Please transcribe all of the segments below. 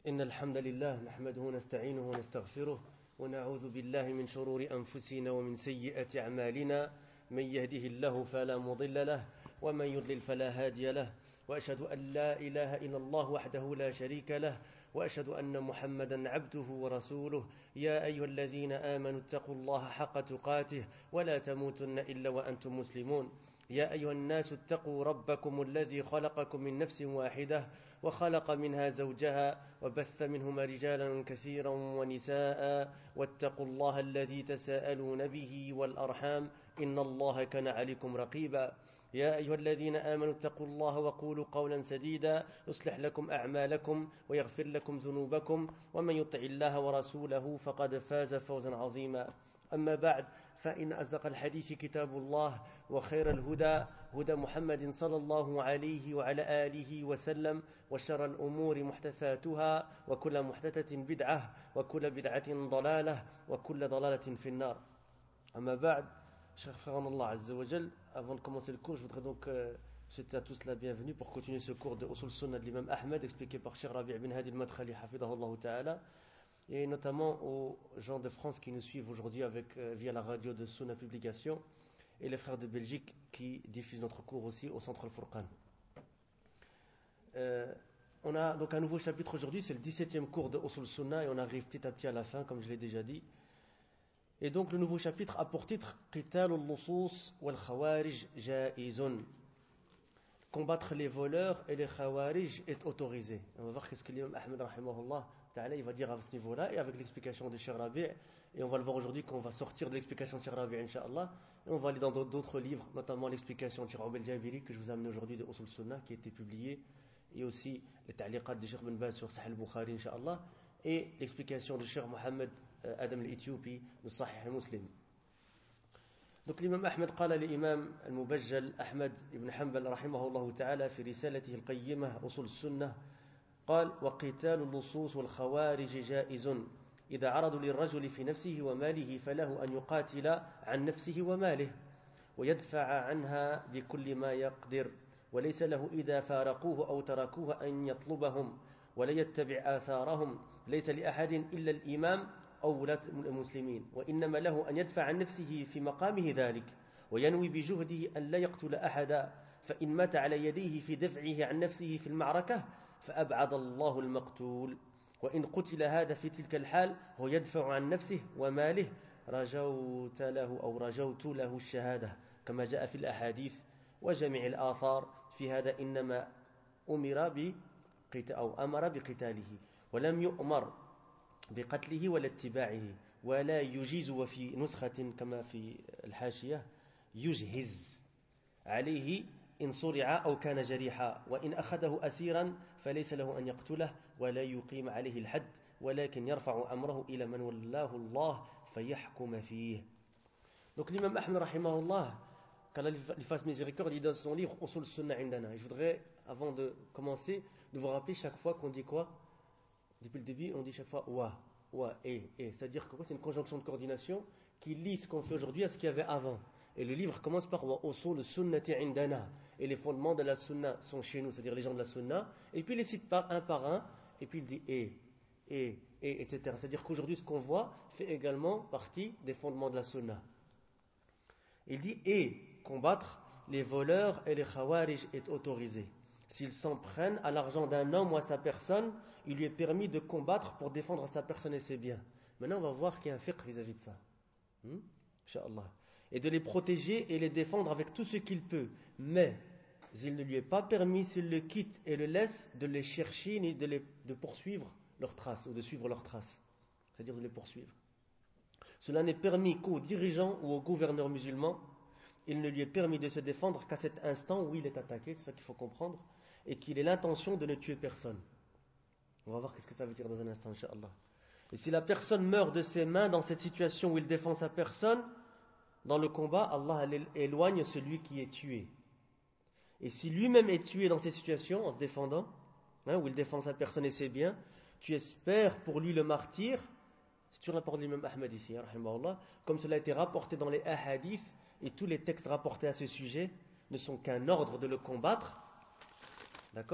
إن الحمد لله نحمده ونستعينه ونستغفره ونعوذ بالله من شرور أنفسنا ومن سيئات أعمالنا من يهده الله فلا مضل له ومن يضلل فلا هادي له وأشهد أن لا إله إلا الله وحده لا شريك له وأشهد أن محمدا عبده ورسوله يا أيها الذين آمنوا اتقوا الله حق تقاته ولا تموتن إلا وأنتم مسلمون يا أيها الناس اتقوا ربكم الذي خلقكم من نفس واحدة وخلق منها زوجها وبث منهما رجالا كثيرا ونساء واتقوا الله الذي تساءلون به والأرحام إن الله كان عليكم رقيبا يا أيها الذين آمنوا اتقوا الله وقولوا قولا سديدا يصلح لكم أعمالكم ويغفر لكم ذنوبكم ومن يطع الله ورسوله فقد فاز فوزا عظيما أما بعد فإن أصدق الحديث كتاب الله وخير الهدى هدى محمد صلى الله عليه وعلى آله وسلم وشر الأمور محدثاتها وكل محدثة بدعة وكل بدعة ضلالة وكل ضلالة في النار أما بعد chers frères en Allah Azza wa Jal, avant de commencer le cours, je voudrais donc souhaiter à tous la bienvenue pour continuer ce cours de Usul Sunnah de l'imam Ahmed, expliqué par Cheikh Rabi' bin Hadi al-Madkhali, hafidahullah ta'ala, et notamment aux gens de France qui nous suivent aujourd'hui via la radio de Sunnah Publication, et les frères de Belgique qui diffusent notre cours aussi au Centre Al-Furqan. On a donc un nouveau chapitre aujourd'hui, c'est le 17e cours de Usul Sunnah, et on arrive petit à petit à la fin, comme je l'ai déjà dit. Et donc le nouveau chapitre a pour titre Qital al-Lusus wal-Khawarij Jaizun. Combattre les voleurs et les Khawarij est autorisé. On va voir qu'est-ce que l'imam Ahmed rahimahullah ta'ala il va dire à ce niveau-là et avec l'explication de Cheikh Rabi'. Et on va le voir aujourd'hui qu'on va sortir de l'explication de Cheikh Rabi' incha'Allah. Et on va aller dans d'autres livres, notamment l'explication de Cheikh Ubayd al-Jabiri que je vous ai amené aujourd'hui de Usul Sunnah qui a été publié. Et aussi les ta'liqat de Cheikh Ben Baz sur Sahih al-Bukhari incha'Allah. Et l'explication de Cheikh Mohammed Adam al-Ethiopi de Sahih al-Muslim. Donc l'imam Ahmed قال l'imam al-Mubajjal Ahmed ibn Hanbal رحمه الله تعالى في رسالته القيمة أصول السنة قال وقتال اللصوص والخوارج جائز إذا عرضوا للرجل في نفسه وماله فله أن يقاتل عن نفسه وماله ويدفع عنها بكل ما يقدر وليس له إذا فارقوه أو تركوه أن يطلبهم ولا يتبع آثارهم ليس لأحد إلا الإمام أو ولاة المسلمين وإنما له أن يدفع عن نفسه في مقامه ذلك وينوي بجهده أن لا يقتل أحدا فإن مات على يديه في دفعه عن نفسه في المعركة فأبعد الله المقتول وإن قتل هذا في تلك الحال هو يدفع عن نفسه وماله رجوت له الشهادة كما جاء في الأحاديث وجميع الآثار في هذا إنما أمر بقتاله ولم يؤمر بقتله ولا اتباعه ولا يجيز وفي نسخة كما في الحاشية يجهز عليه إن صرع أو كان جريحا وإن أخذه أسيرا فليس له أن يقتله ولا يقيم عليه الحد ولكن يرفع أمره إلى من ولاه الله فيحكم فيه. Donc l'imam Ahmed rahimahullah qu'Allah lui fasse miséricorde, il donne son livre Usul Sunnah Indana. Et je voudrais, avant de commencer, de vous rappeler chaque fois qu'on dit quoi. Depuis le début, on dit chaque fois wa, et. C'est-à-dire que c'est une conjonction de coordination qui lie ce qu'on fait aujourd'hui à ce qu'il y avait avant. Et le livre commence par wa usul sunnati indana. Et les fondements de la sunna sont chez nous, c'est-à-dire les gens de la sunna. Et puis il les cite un par un, et puis il dit etc. C'est-à-dire qu'aujourd'hui, ce qu'on voit fait également partie des fondements de la sunna. Il dit combattre les voleurs et les khawarij est autorisé. S'ils s'en prennent à l'argent d'un homme ou à sa personne, il lui est permis de combattre pour défendre sa personne et ses biens. Maintenant, on va voir qu'il y a un fiqh vis-à-vis de ça. Inch'Allah. Et de les protéger et les défendre avec tout ce qu'il peut. Mais il ne lui est pas permis, s'il le quitte et le laisse, de les chercher ni de poursuivre leurs traces ou de suivre leurs traces. C'est-à-dire de les poursuivre. Cela n'est permis qu'aux dirigeants ou aux gouverneurs musulmans. Il ne lui est permis de se défendre qu'à cet instant où il est attaqué, c'est ça qu'il faut comprendre, et qu'il ait l'intention de ne tuer personne. On va voir qu'est-ce que ça veut dire dans un instant, incha'Allah. Et si la personne meurt de ses mains dans cette situation où il défend sa personne, dans le combat, Allah éloigne celui qui est tué. Et si lui-même est tué dans cette situation, en se défendant, où il défend sa personne et ses biens, tu espères pour lui le martyr. C'est toujours la parole de l'imam Ahmed ici, rahimahullah, comme cela a été rapporté dans les hadiths, et tous les textes rapportés à ce sujet ne sont qu'un ordre de le combattre, d'accord,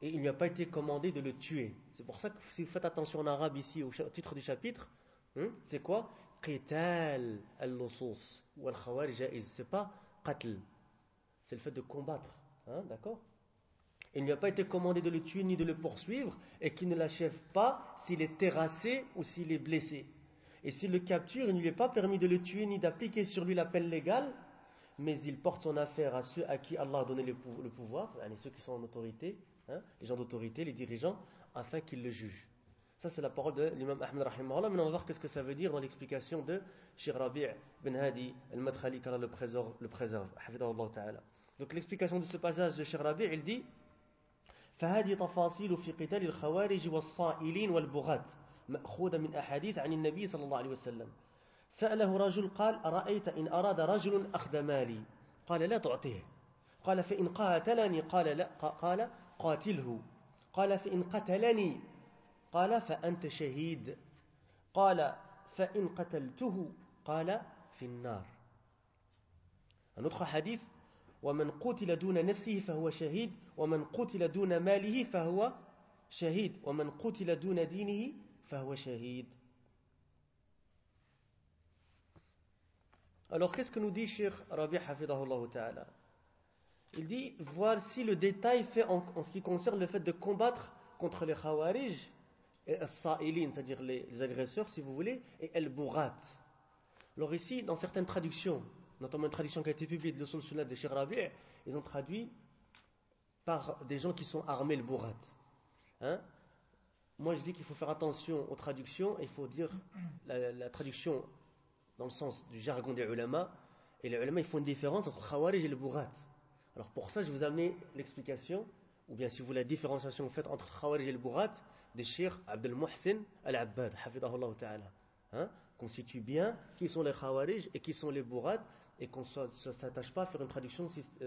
et il ne lui a pas été commandé de le tuer. C'est pour ça que si vous faites attention en arabe ici au titre du chapitre, c'est quoi? Qital al-lusus ou al-khawarij jaiz. C'est pas qatl, c'est le fait de combattre. D'accord? Il ne lui a pas été commandé de le tuer ni de le poursuivre et qu'il ne l'achève pas s'il est terrassé ou s'il est blessé. Et s'il le capture, il ne lui est pas permis de le tuer ni d'appliquer sur lui la peine légale, mais il porte son affaire à ceux à qui Allah a donné le pouvoir, ceux qui sont en autorité, les gens d'autorité, les dirigeants, afin qu'ils le jugent. Ça, c'est la parole de l'imam Ahmed rahimahullah. Maintenant, on va voir qu'est-ce que ça veut dire dans l'explication de Cheikh Rabi' bin Hadi al-Madkhali, qu'Allah le préserve. Donc, l'explication de ce passage de Cheikh Rabi', il dit فهذه تفاصيل في قتال الخوارج والصائلين والبغاة مأخوذة من أحاديث عن النبي صلى الله عليه وسلم. سأله رجل قال أرأيت إن أراد رجل أخذ مالي قال لا تعطيه قال فإن قاتلني قال لا قال قاتله قال فإن قتلني قال فأنت شهيد قال فإن قتلته قال في النار. Un autre hadith ومن قتل دون نفسه فهو شهيد ومن قتل دون ماله فهو شهيد ومن قتل دون دينه فهو شهيد. Alors qu'est-ce que nous dit Cheikh Rabi' hafidahullah ta'ala? Il dit, voici le détail fait en ce qui concerne le fait de combattre contre les khawarij et as-sa'ilin, c'est-à-dire les agresseurs si vous voulez, et al-bughat. Alors ici, dans certaines traductions, notamment une traduction qui a été publiée de l'Usul Sunnah de Cheikh Rabi', ils ont traduit par des gens qui sont armés le bughat. Moi je dis qu'il faut faire attention aux traductions, et il faut dire la traduction dans le sens du jargon des ulama, et les ulama ils font une différence entre khawarij et le bughat. Alors pour ça je vous ai amené l'explication, ou bien si vous voulez la différenciation faite entre khawarij et le bughat, des Cheikh Abdel Muhsin al-Abbad, hafidahullah ta'ala, constitue bien qui sont les khawarij et qui sont les bughat, et qu'on ne s'attache pas à faire une traduction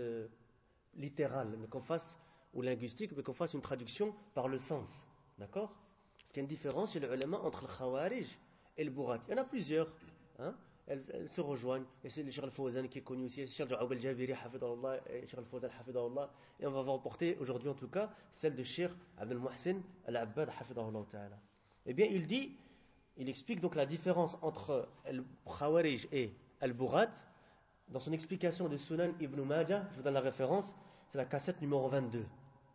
littérale, mais qu'on fasse, ou linguistique, mais qu'on fasse une traduction par le sens. D'accord? Parce qu'il y a une différence chez les ulama entre le khawarij et le bughat. Il y en a plusieurs. Elles se rejoignent. Et c'est le Cheikh Al-Fawzan qui est connu aussi, le Cheikh Ja'ab al-Jabiri, hafidahullah, et le Cheikh Al-Fawzan, hafidahullah. Et on va reporter aujourd'hui en tout cas celle de Cheikh Abdel Muhsin al-Abbad, hafidahullah ta'ala. Eh bien, il explique donc la différence entre al-Khawarij et al-Bughat dans son explication de Sunan Ibn Majah. Je vous donne la référence, c'est la cassette numéro 22.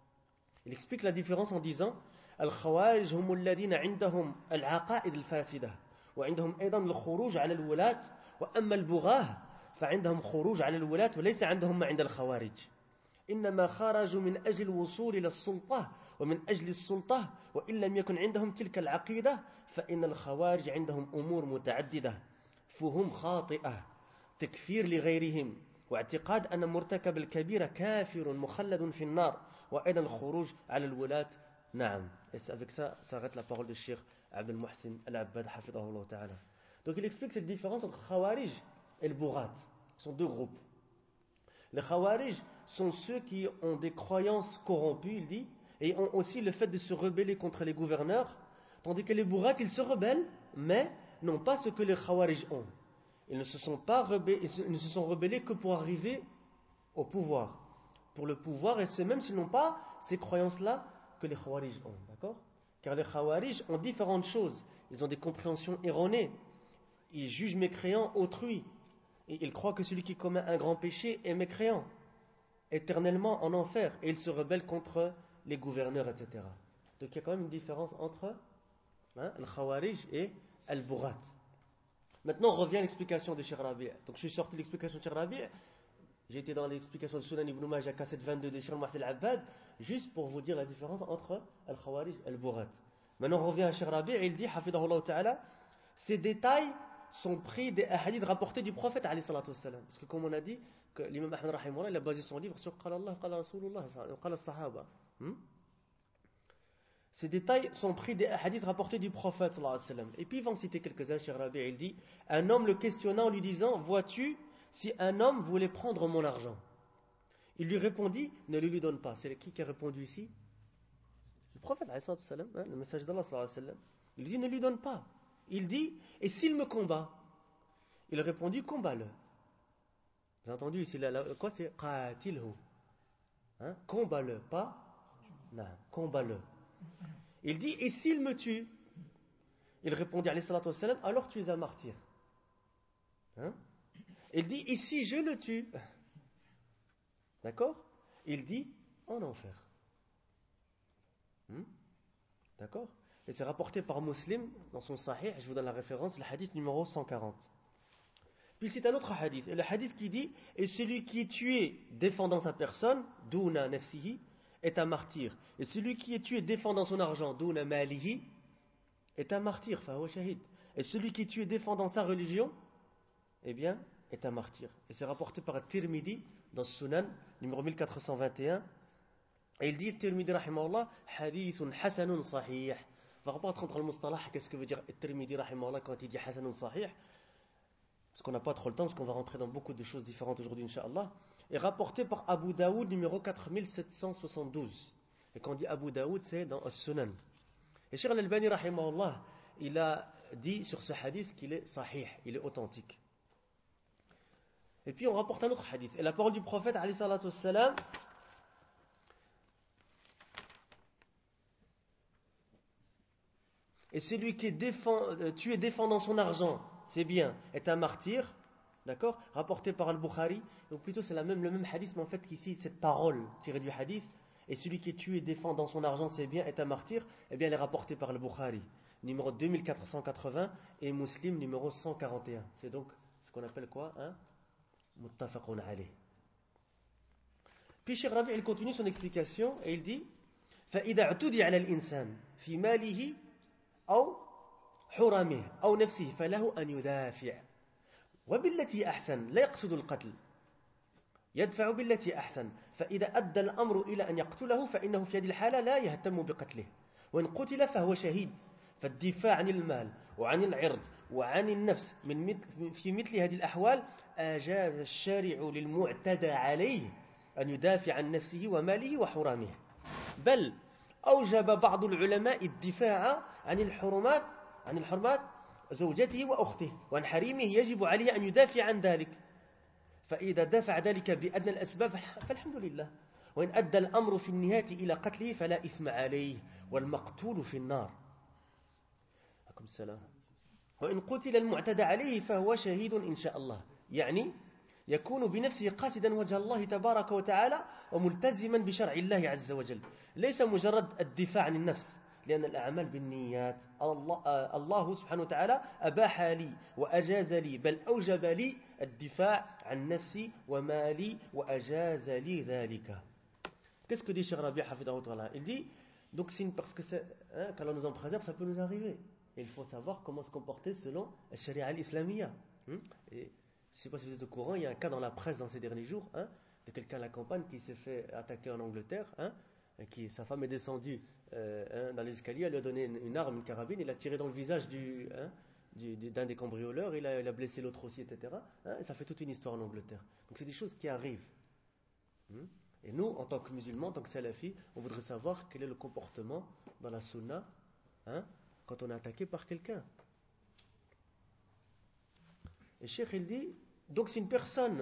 Il explique la différence en disant Al-Khawarij hum alladhina indahum al-aqaid al-fasida وعندهم أيضا الخروج على الولاة وأما البغاة فعندهم خروج على الولاة وليس عندهم ما عند الخوارج إنما خرجوا من أجل الوصول إلى السلطة ومن أجل السلطة وإن لم يكن عندهم تلك العقيدة فإن الخوارج عندهم أمور متعددة فهم خاطئة تكفير لغيرهم واعتقاد أن مرتكب الكبيرة كافر مخلد في النار وأيضا الخروج على الولاة نعم. Et c'est avec ça s'arrête la parole de Cheikh Abdel Muhsin al-Abbad hafidahullah ta'ala. Donc il explique cette différence entre Khawarij et le Bughat. Ce sont deux groupes. Les Khawarij sont ceux qui ont des croyances corrompues, il dit, et ont aussi le fait de se rebeller contre les gouverneurs, tandis que les Bughat, ils se rebellent, mais n'ont pas ce que les Khawarij ont. Ils ne se sont rebellés que pour arriver au pouvoir. Pour le pouvoir, et c'est même s'ils n'ont pas ces croyances-là que les Khawarij ont, d'accord? Car les Khawarij ont différentes choses. Ils ont des compréhensions erronées. Ils jugent mécréant autrui. Et ils croient que celui qui commet un grand péché est mécréant, éternellement en enfer. Et ils se rebellent contre les gouverneurs, etc. Donc il y a quand même une différence entre le Khawarij et al-Bughat. Maintenant, on revient à l'explication de Cheikh Rabi'. Donc je suis sorti de l'explication de Cheikh Rabi'. J'ai été dans l'explication de Sunan Ibn Majah, cassette 22 de Cheikh Muhsin al-Abbad, juste pour vous dire la différence entre al-Khawarij et al-Bughat. Maintenant, on revient à Cheikh Rabi', et il dit, hafidahullah ta'ala, ces détails sont pris des hadiths rapportés du prophète, alayhi salatu wassalam. Parce que comme on a dit, que l'imam Ahmed rahimahullah, il a basé son livre sur Qala Allah, Qala Rasulullah, Qala Sahaba. Ces détails sont pris des hadiths rapportés du prophète, sallallahu alayhi wa sallam. Et puis, il va en citer quelques-uns, Cheikh Rabi', il dit, un homme le questionnant en lui disant, vois-tu, si un homme voulait prendre mon argent, il lui répondit, ne le lui donne pas. C'est qui a répondu ici? Le prophète, le message d'Allah. Il lui dit, ne lui donne pas. Il dit, et s'il me combat? Il répondit, combat-le. Vous avez entendu ici, quoi c'est qatilhu? Combat-le, pas Non, combat-le. Il dit, et s'il me tue? Il répondit, alayhi salatu wassalam, alors tu es un martyr. Hein? Il dit, et si je le tue? D'accord? Il dit, en enfer. D'accord? Et c'est rapporté par Muslim dans son Sahih, je vous donne la référence, le hadith numéro 140. Puis c'est un autre hadith, et le hadith qui dit, et celui qui est tué défendant sa personne, douna nafsihi, est un martyr. Et celui qui est tué défendant son argent, douna malihi, est un martyr, fahuwa shahid. Et celui qui est tué défendant sa religion, eh bien, est un martyr. Et c'est rapporté par Tirmidhi dans Sunan, numéro 1421. Et il dit, Tirmidhi rahimahullah, hadithun hasanun sahih. On va pas rentrer dans le mustalah, qu'est-ce que veut dire Tirmidhi rahimahullah quand il dit hasanun sahih? Parce qu'on n'a pas trop le temps, parce qu'on va rentrer dans beaucoup de choses différentes aujourd'hui, Inch'Allah. Et rapporté par Abu Daoud, numéro 4772. Et quand on dit Abu Daoud, c'est dans As-Sunan. Et Cheikh Al-Albani, rahimahullah, il a dit sur ce hadith qu'il est sahih, il est authentique. Et puis on rapporte un autre hadith. Et la parole du prophète, alayhi salatu wassalam, et celui qui est tué défendant son argent, c'est bien, est un martyr, d'accord, rapporté par Al-Bukhari. Donc plutôt c'est le même hadith, mais en fait ici cette parole tirée du hadith, et celui qui est tué défendant son argent, c'est bien, est un martyr, eh bien elle est rapportée par Al-Bukhari, numéro 2480, et Muslim, numéro 141. C'est donc ce qu'on appelle quoi, hein? Muttafaqun alayh. Puis Cheikh Rabi' il continue son explication, et il dit فَإِذَا اعْتُدِيَ عَلَى الْإِنسَانِ فِي مَالِهِ أو حرمه أو نفسه فله أن يدافع وبالتي أحسن لا يقصد القتل يدفع بالتي أحسن فإذا أدى الأمر إلى أن يقتله فإنه في هذه الحالة لا يهتم بقتله وإن قتل فهو شهيد فالدفاع عن المال وعن العرض وعن النفس في مثل هذه الأحوال أجاز الشارع للمعتدى عليه أن يدافع عن نفسه وماله وحرمه بل أوجب بعض العلماء الدفاع عن الحرمات زوجته وأخته وعن حريمه يجب عليه أن يدافع عن ذلك فإذا دفع ذلك بأدنى الأسباب فالحمد لله وإن أدى الأمر في النهاية إلى قتله فلا إثم عليه والمقتول في النار عليكم السلام وإن قتل المعتدى عليه فهو شهيد إن شاء الله يعني يكون بنفسه قاصدا وجه الله تبارك وتعالى وملتزما بشرع الله عز وجل ليس مجرد الدفاع عن النفس لأن الأعمال بالنيات الله سبحانه وتعالى أباح لي وأجاز لي بل أوجب لي الدفاع عن نفسي ومالي وأجاز لي ذلك. Qu'est-ce que dit Cheikh Rabi' Hafidahou Ta'ala? Il dit donc parce que quand on nous en préserve ça peut nous arriver et il faut savoir comment se comporter selon la Sharia al-Islamiyya. Et je ne sais pas si vous êtes au courant, il y a un cas dans la presse dans ces derniers jours de quelqu'un à la campagne qui s'est fait attaquer en Angleterre, sa femme est descendue dans les escaliers, elle lui a donné une arme, une carabine, il a tiré dans le visage d'un des cambrioleurs, il a blessé l'autre aussi, etc. Et ça fait toute une histoire en Angleterre. Donc c'est des choses qui arrivent. Et nous, en tant que musulmans, en tant que salafis, on voudrait savoir quel est le comportement dans la sunna quand on est attaqué par quelqu'un. Et Cheikh il dit, donc si une personne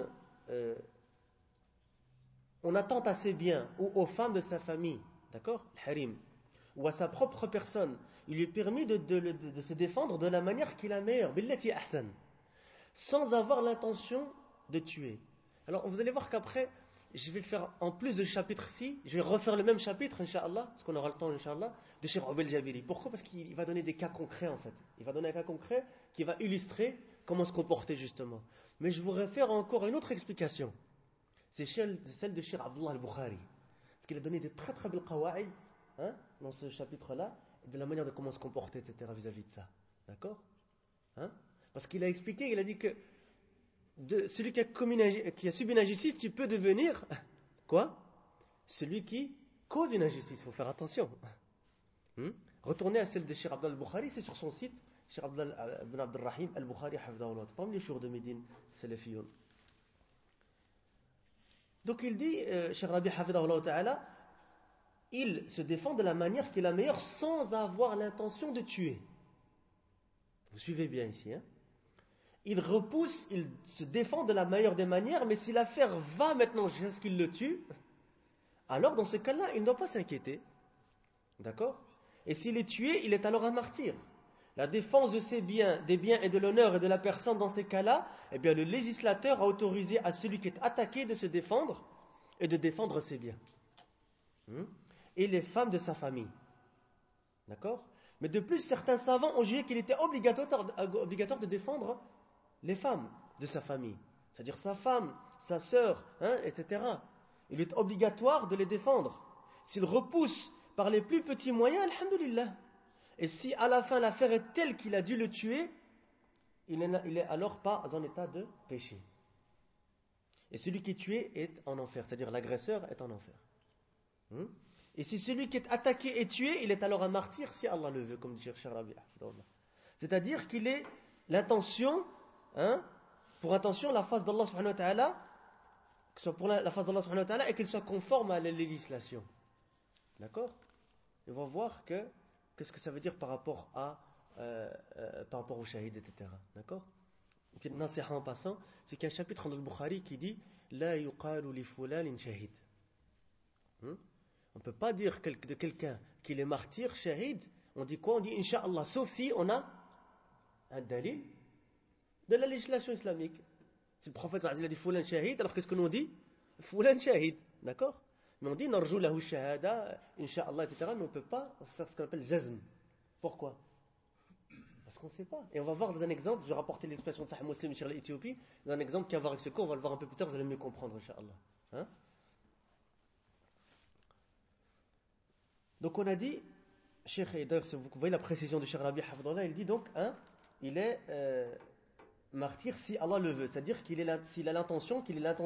on attente à ses biens ou aux femmes de sa famille, d'accord, l'harim, ou à sa propre personne, il lui est permis de se défendre de la manière qui est la meilleure, billati ahsan, sans avoir l'intention de tuer. Alors vous allez voir qu'après, je vais faire en plus de ce chapitre-ci, je vais refaire le même chapitre, Inch'Allah, parce qu'on aura le temps, Inch'Allah, de Cheikh Obel Jabiri. Pourquoi? Parce qu'il va donner des cas concrets en fait. Il va donner un cas concret qui va illustrer comment se comporter justement. Mais je voudrais faire encore une autre explication. C'est celle de Cheikh Abdullah al-Bukhari. Parce qu'il a donné des très très belles qawa'id dans ce chapitre-là, de la manière de comment se comporter, etc. vis-à-vis de ça. D'accord? Parce qu'il a expliqué, il a dit que celui qui a subi une injustice, tu peux devenir quoi? Celui qui cause une injustice. Il faut faire attention. Retournez à celle de Cheikh Abdullah al-Bukhari, c'est sur son site, Cheikh Abdullah ibn Abdurrahim al-Bukhari, hafidahullah. Parmi les jours de Médine, salafiyoun. Donc il dit, Cheikh Rabi hafidahullah ta'ala, il se défend de la manière qui est la meilleure sans avoir l'intention de tuer. Vous suivez bien ici, Il repousse, il se défend de la meilleure des manières, mais si l'affaire va maintenant jusqu'à ce qu'il le tue, alors dans ce cas-là, il ne doit pas s'inquiéter. D'accord? Et s'il est tué, il est alors un martyr. La défense de ses biens, des biens et de l'honneur et de la personne dans ces cas-là, eh bien le législateur a autorisé à celui qui est attaqué de se défendre et de défendre ses biens. Et les femmes de sa famille. D'accord? Mais de plus, certains savants ont jugé qu'il était obligatoire de défendre les femmes de sa famille. C'est-à-dire sa femme, sa sœur, etc. Il est obligatoire de les défendre. S'il repousse par les plus petits moyens, alhamdoulilah. Et si à la fin l'affaire est telle qu'il a dû le tuer, il n'est alors pas en état de péché. Et celui qui est tué est en enfer, c'est-à-dire l'agresseur est en enfer. Et si celui qui est attaqué est tué, il est alors un martyr si Allah le veut, comme dit Cheikh Rabi'. C'est-à-dire qu'il est l'intention, pour intention la face d'Allah subhanahu wa ta'ala, que ce soit pour la face d'Allah subhanahu wa ta'ala et qu'il soit conforme à la législation. D'accord? Et on va voir qu'est-ce que ça veut dire par rapport au shahid, etc. D'accord? Une petite nasiha en passant, c'est qu'il y a un chapitre dans le Bukhari qui dit La yuqalu li fulalin shahid. On ne peut pas dire de quelqu'un qu'il est martyr, shahid. On dit quoi? On dit Inch'Allah, sauf si on a un dalil de la législation islamique. Si le prophète a dit fulan shahid, alors qu'est-ce que nous dit? Fulan shahid. D'accord? Mais on dit narju lahu shahada, Inch'Allah, etc. Mais on ne peut pas faire ce qu'on appelle jazm. Pourquoi? Parce qu'on ne sait pas. Et on va voir dans un exemple, je vais rapporter l'expression de Sahih Muslim sur l'Éthiopie, dans un exemple qui a à voir avec ce cours, on va le voir un peu plus tard, vous allez mieux comprendre, Inch'Allah. Donc on a dit, Cheikh, et d'ailleurs vous voyez la précision de Cheikh Rabi' Hafidullah, il dit donc, il est martyr si Allah le veut, c'est-à-dire s'il a l'intention,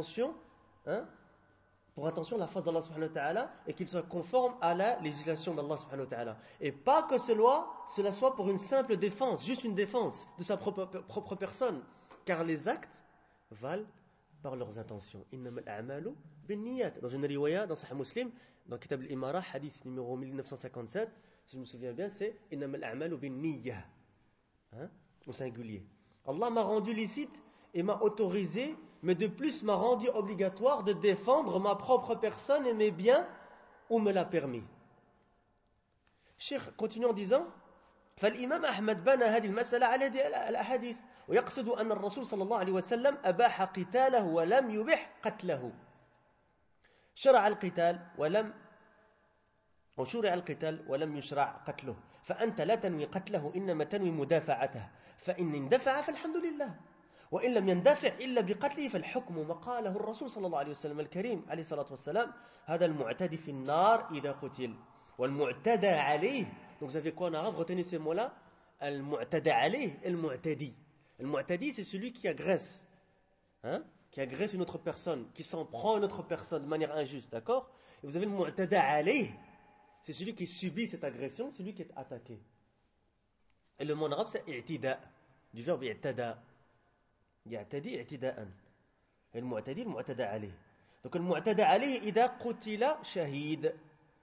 pour intention la face d'Allah subhanahu wa ta'ala, et qu'il soit conforme à la législation d'Allah subhanahu wa ta'ala. Et pas que cela soit pour une simple défense, juste une défense de sa propre personne, car les actes valent par leurs intentions. Innamal a'malu binniyat. Dans une riwaya, dans Sahih Muslim, dans Kitab al-Imara, hadith numéro 1957, si je me souviens bien, c'est Innamal a'malu binniyah. Au singulier. Allah m'a rendu licite et m'a autorisé, mais de plus m'a rendu obligatoire de défendre ma propre personne et mes biens, ou me l'a permis. Cheikh continue en disant فالإمام أحمد بنى هذه المسألة على هذه الأحاديث ويقصد أن الرسول صلى الله عليه وسلم أباح قتاله ولم يبح قتله شرع القتال ولم يشرع قتله فأنت لا تنوي قتله إنما تنوي مدافعته فإن اندفع فالحمد لله وإن لم يندفع إلا بقتله فالحكم ما قاله الرسول صلى الله عليه وسلم الكريم عليه الصلاة والسلام هذا المعتدي في النار إذا قتل والمعتدى عليه. Donc vous avez quoi en arabe? Retenez ces mots-là. Al-mu'tada alayh, al-mu'tadi. Al-mu'tadi, c'est celui qui agresse. Qui agresse une autre personne, qui s'en prend à une autre personne de manière injuste, d'accord? Et vous avez le mu'tada alayh, c'est celui qui subit cette agression, celui qui est attaqué. Et le mot en arabe, c'est i'tida, du verbe i'tada. Ya'tadi i'tida'an. Et le mu'tada alayh. Donc le mu'tada alayh, idha qutila shahid.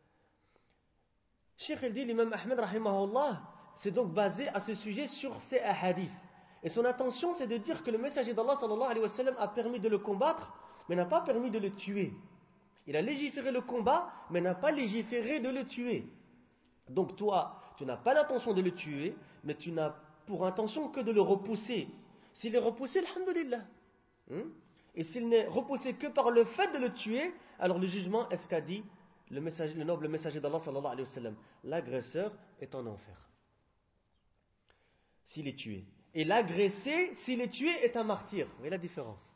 Cheikh il dit, l'imam Ahmed rahimahullah, c'est donc basé à ce sujet sur ces hadiths. Et son intention, c'est de dire que le messager d'Allah sallallahu alayhi wa sallam a permis de le combattre, mais n'a pas permis de le tuer. Il a légiféré le combat, mais n'a pas légiféré de le tuer. Donc toi, tu n'as pas l'intention de le tuer, mais tu n'as pour intention que de le repousser. S'il est repoussé, alhamdulillah. Et s'il n'est repoussé que par le fait de le tuer, alors le jugement est ce qu'a dit le noble messager d'Allah sallallahu alayhi wa sallam. L'agresseur est en enfer. S'il est tué. Et l'agressé, s'il est tué, est un martyr. Vous voyez la différence?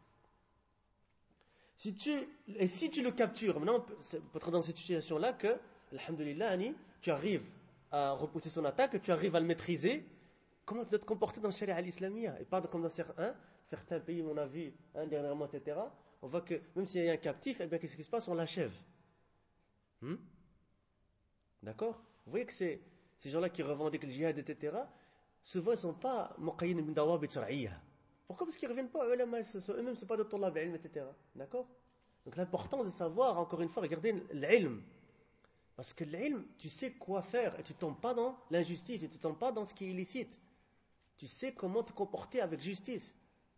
Si tu le captures, maintenant, peut être dans cette situation-là que, alhamdulillah, tu arrives à repousser son attaque, tu arrives à le maîtriser, comment tu dois te comporter dans le sharia al-islamiyya? Et pas comme dans certains pays, on a vu dernièrement, etc. On voit que même s'il y a un captif, eh bien, qu'est-ce qui se passe? On l'achève. D'accord? Vous voyez que ces gens-là qui revendiquent le djihad, etc., souvent ils ne sont pas muqayyin min dawabit shar'iyya. Pourquoi? Parce qu'ils ne reviennent pas eux-mêmes, eux-mêmes c'est pas de tullab al-ilm, etc. D'accord? Donc l'importance de savoir, encore une fois, regardez l'ilm. Parce que l'ilm, tu sais quoi faire et tu ne tombes pas dans l'injustice et tu ne tombes pas dans ce qui est illicite. Tu sais comment te comporter avec justice.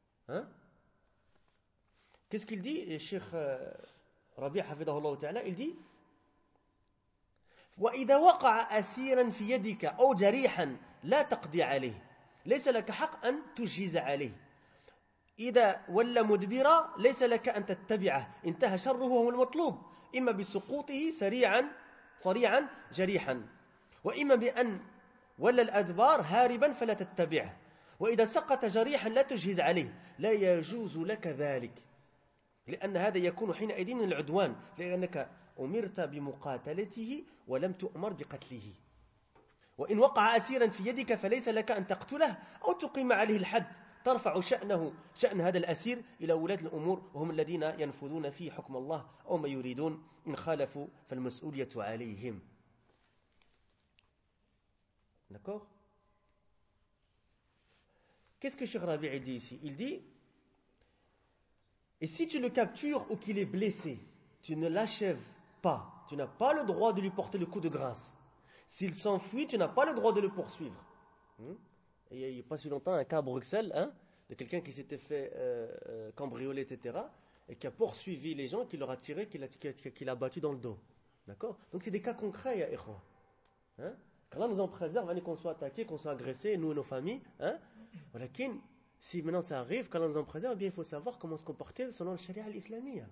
Qu'est-ce qu'il dit? Cheikh Rabi' hafidahullah ta'ala, il dit وإذا وقع أسيرا في يدك أو جريحا لا تقضي عليه ليس لك حق أن تجهز عليه إذا ولى مدبرا ليس لك أن تتبعه انتهى شره وهو المطلوب إما بسقوطه صريعا جريحا وإما بأن ولى الأدبار هاربا فلا تتبعه وإذا سقط جريحا لا تجهز عليه لا يجوز لك ذلك لأن هذا يكون حينئذ من العدوان لأنك أمرت بمقاتلته ولم تؤمر بقتله وإن وقع أسيرا في يدك فليس لك أن تقتله أو تقيم عليه الحد ترفع شأن هذا الأسير إلى ولاة الأمور وهم الذين ينفذون فيه حكم الله أو ما يريدون إن خالفوا فالمسؤولية عليهم. D'accord? Qu'est-ce que Cheikh Rabi' dit ici? Il dit, et si tu le captures ou qu'il est blessé, tu ne l'achèves pas. Tu n'as pas le droit de lui porter le coup de grâce. S'il s'enfuit, tu n'as pas le droit de le poursuivre. Et il n'y a pas si longtemps un cas à Bruxelles, de quelqu'un qui s'était fait cambrioler, etc., et qui a poursuivi les gens, qui leur a tiré, qui l'a battu dans le dos. D'accord? Donc c'est des cas concrets, ya ikhwa. Qu'Allah nous en préserve, qu'on soit attaqué, qu'on soit agressé, nous et nos familles. Walakin, si maintenant ça arrive, qu'Allah nous en préserve, eh bien il faut savoir comment se comporter selon le sharia al-islamiyya.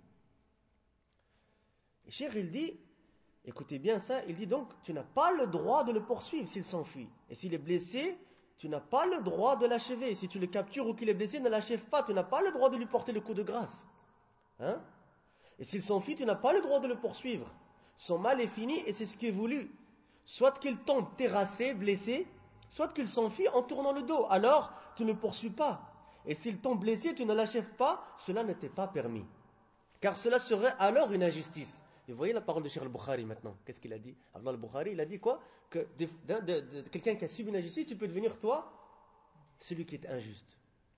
Et Cheikh, il dit, écoutez bien ça, il dit donc, tu n'as pas le droit de le poursuivre s'il s'enfuit. Et s'il est blessé, tu n'as pas le droit de l'achever. Si tu le captures ou qu'il est blessé, ne l'achève pas. Tu n'as pas le droit de lui porter le coup de grâce. Et s'il s'enfuit, tu n'as pas le droit de le poursuivre. Son mal est fini et c'est ce qui est voulu. Soit qu'il tombe terrassé, blessé, soit qu'il s'enfuit en tournant le dos. Alors, tu ne poursuis pas. Et s'il tombe blessé, tu ne l'achèves pas. Cela ne t'est pas permis. Car cela serait alors une injustice. Et vous voyez la parole de Cheikh al-Bukhari maintenant. Qu'est-ce qu'il a dit? Abdullah al-Bukhari, il a dit quoi? Que de quelqu'un qui a subi une injustice, tu peux devenir toi celui qui est injuste.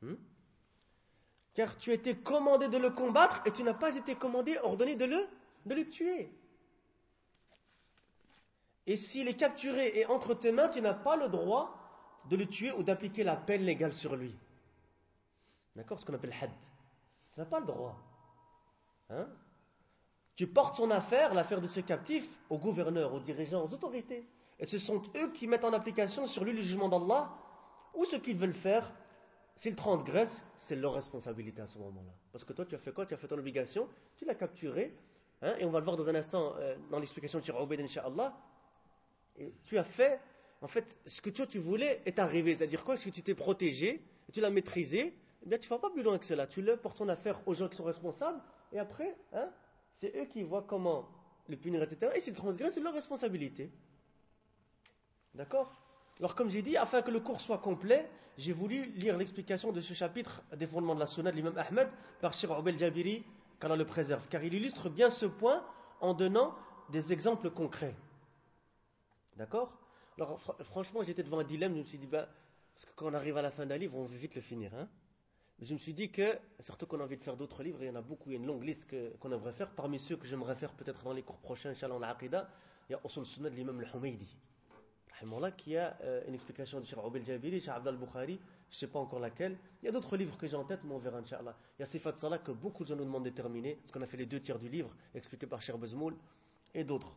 Car tu as été commandé de le combattre et tu n'as pas été commandé, ordonné de le tuer. Et s'il est capturé et entre tes mains, tu n'as pas le droit de le tuer ou d'appliquer la peine légale sur lui. D'accord? Ce qu'on appelle had. Tu n'as pas le droit. Tu portes son affaire, l'affaire de ce captif, au gouverneur, aux dirigeants, aux autorités. Et ce sont eux qui mettent en application sur lui le jugement d'Allah, ou ce qu'ils veulent faire. S'ils transgressent, c'est leur responsabilité à ce moment-là. Parce que toi, tu as fait quoi? Tu as fait ton obligation, tu l'as capturé, et on va le voir dans un instant dans l'explication de Cheikh Ubayd, Inch'Allah. Et tu as fait, en fait, ce que toi tu voulais est arrivé. C'est-à-dire quoi? Ce que tu t'es protégé, et tu l'as maîtrisé, eh bien tu ne vas pas plus loin que cela. Tu le portes ton affaire aux gens qui sont responsables, et après, c'est eux qui voient comment le punir, etc. Et s'ils transgressent, c'est leur responsabilité. D'accord? Alors comme j'ai dit, afin que le cours soit complet, j'ai voulu lire l'explication de ce chapitre des fondements de la sunna de l'imam Ahmed par Cheikh Ubayd al-Jabiri, qu'Allah le préserve. Car il illustre bien ce point en donnant des exemples concrets. D'accord? Alors franchement, j'étais devant un dilemme, je me suis dit, parce que quand on arrive à la fin d'un livre, on veut vite le finir. Mais je me suis dit que, surtout qu'on a envie de faire d'autres livres, il y en a beaucoup, il y a une longue liste qu'on aimerait faire. Parmi ceux que j'aimerais faire peut-être dans les cours prochains, Inch'Allah, en l'Aqida, il y a Usul Sunnah de l'imam al-Humaydi, qui a une explication de Cheikh Ubayd al-Jabiri, Cheikh Abdel al-Bukhari, je ne sais pas encore laquelle. Il y a d'autres livres que j'ai en tête, mais on verra, Inch'Allah. Il y a Sifat Salah que beaucoup de gens nous demandent de terminer, parce qu'on a fait les 2 tiers du livre, expliqué par Cheikh Bezmoul, et d'autres.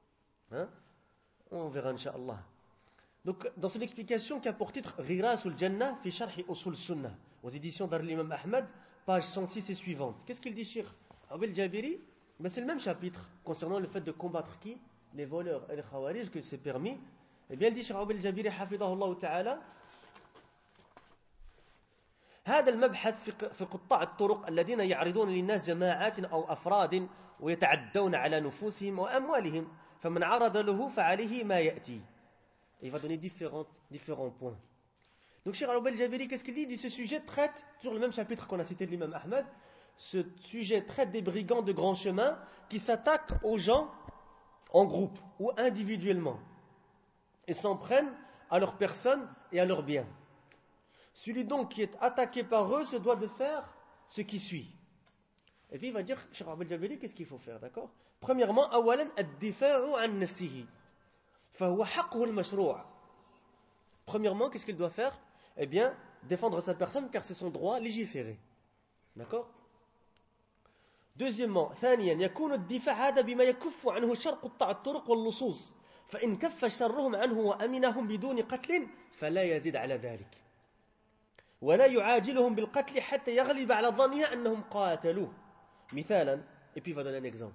On verra, Inch'Allah. Donc, dans cette explication qui a pour titre Rirasul Jannah fi Sharhi Usul Sunnah, aux éditions d'Ar l'imam Ahmed, page 106 et suivante. Qu'est-ce qu'il dit, Cheikh Ubayd al-Jabiri? C'est le même chapitre concernant le fait de combattre qui? Les voleurs et les khawarij, que c'est permis. Eh bien, il dit Cheikh Ubayd al-Jabiri, hafidahullah ta'ala, هذا المبحث في قطاع الطرق الذين يعرضون للناس جماعات أو أفراد ويتعدون على نفوسهم وأموالهم فمن عرض له فعليه ما يأتي. Et il va donner différents points. Donc, Cheikh Ubayd al-Jabiri, qu'est-ce qu'il dit? Il dit ce sujet traite, sur le même chapitre qu'on a cité de l'imam Ahmed, ce sujet traite des brigands de grand chemin qui s'attaquent aux gens en groupe ou individuellement et s'en prennent à leur personne et à leurs biens. Celui donc qui est attaqué par eux se doit de faire ce qui suit. Et puis il va dire, Cheikh Ubayd al-Jabiri, qu'est-ce qu'il faut faire, d'accord? Premièrement, أولاً الدفاع عن نفسه فهو حقه المشروع. Premièrement, qu'est-ce qu'il doit faire? Eh bien, défendre sa personne, car c'est son droit légiféré. D'accord? Deuxièmement, ثانيا يكون الدفاع هذا بما يكف عنه شر قطاع الطرق واللصوص فإن كف شرهم عنه وأمنهم بدون قتل فلا يزيد على ذلك ولا يعاجلهم بالقتل حتى يغلب على ظنها أنهم قاتلوه مثالا. Et puis il va donner un exemple.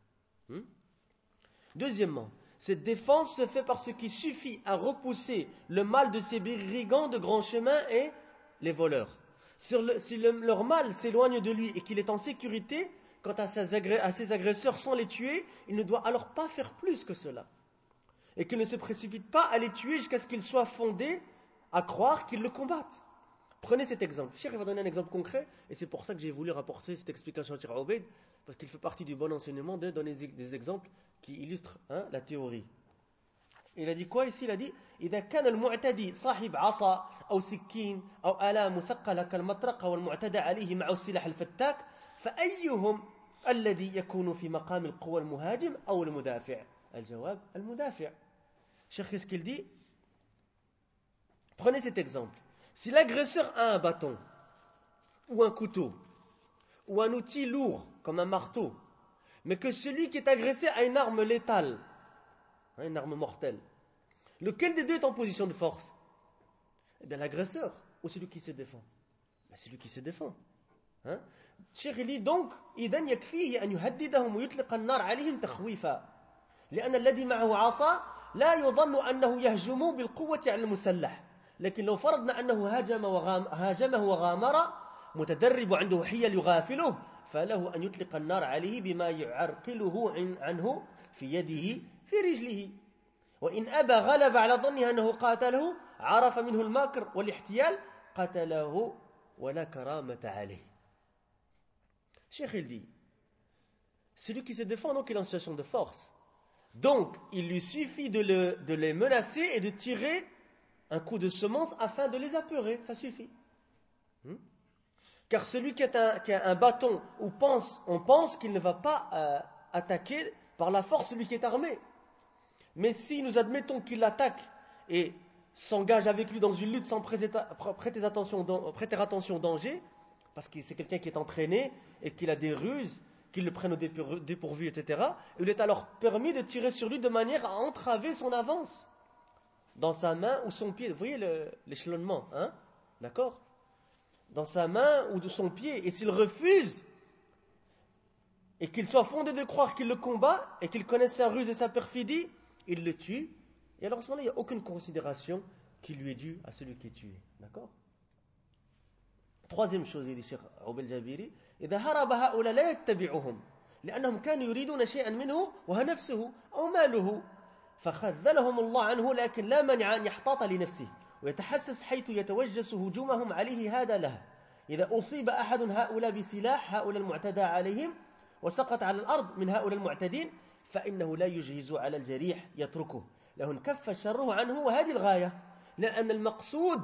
Deuxièmement, cette défense se fait par ce qui suffit à repousser le mal de ces brigands de grand chemin et les voleurs. Si leur mal s'éloigne de lui et qu'il est en sécurité, quant à ses agresseurs sans les tuer, il ne doit alors pas faire plus que cela. Et qu'il ne se précipite pas à les tuer jusqu'à ce qu'ils soient fondés à croire qu'ils le combattent. Prenez cet exemple. Cheikh va donner un exemple concret, et c'est pour ça que j'ai voulu rapporter cette explication à Cheikh Obeid, parce qu'il fait partie du bon enseignement de donner des exemples qui illustrent la théorie. Il a dit quoi ici? Il a dit إذا كان المعتدي صاحب عصا أو سكين أو آلة مثقلة كالمطرقة والمعتدى عليه مع السلاح الفتاك فأيهم الذي يكون في مقام القوة المهاجم أو المدافع؟ الجواب المدافع. Cheikh, qu'est-ce qu'il dit? Prenez cet exemple. Si l'agresseur a un bâton ou un couteau ou un outil lourd comme un marteau, mais que celui qui est agressé a une arme létale, une arme mortelle, lequel des deux est en position de force? Eh bien l'agresseur ou celui qui se défend? Celui qui se défend. Cheikh dit donc إذن يكفيه أن يهددهم ويطلق النار عليهم تخويفا لأن الذي معه عصا لا يظن أنه يهجم بالقوة على المسلح لكن لو فرضنا أنه هاجمه وغامر متدرب عنده حيل يغافله فله أن يطلق النار عليه بما يعرقله عنه في يده في رجله وإن أبى غلب على ظنها أنه قاتله عرف منه المكر والاحتيال قتله ولا كرامة عليه. Cheikh il dit, celui qui se défend donc il est en situation de force. Donc il lui suffit de les menacer et de tirer un coup de semence afin de les apeurer, ça suffit. Car celui qui a un bâton, on pense qu'il ne va pas attaquer par la force celui qui est armé. Mais si nous admettons qu'il l'attaque et s'engage avec lui dans une lutte sans prêter attention au danger, parce que c'est quelqu'un qui est entraîné et qu'il a des ruses, qu'il le prenne au dépourvu, etc., il est alors permis de tirer sur lui de manière à entraver son avance dans sa main ou son pied. Vous voyez l'échelonnement, d'accord? Dans sa main ou de son pied. Et s'il refuse, et qu'il soit fondé de croire qu'il le combat, et qu'il connaisse sa ruse et sa perfidie, il le tue. Et alors, à ce moment-là, il n'y a aucune considération qui lui est due à celui qui est tué. D'accord? Troisième chose, il dit Cheikh Obeid Jabiri, إذا هرب هؤلاء لا يتبعهم لأنهم كانوا يريدون شيئا منه وهو نفسه أو ماله فخذلهم الله عنه لكن لا مانع أن يحتاط لنفسه ويتحسس حيث يتوجس هجومهم عليه هذا له إذا أصيب أحد هؤلاء بسلاح هؤلاء المعتدى عليهم وسقط على الأرض من هؤلاء المعتدين فإنه لا يجهز على الجريح يتركه له انكف شره عنه وهذه الغاية لأن المقصود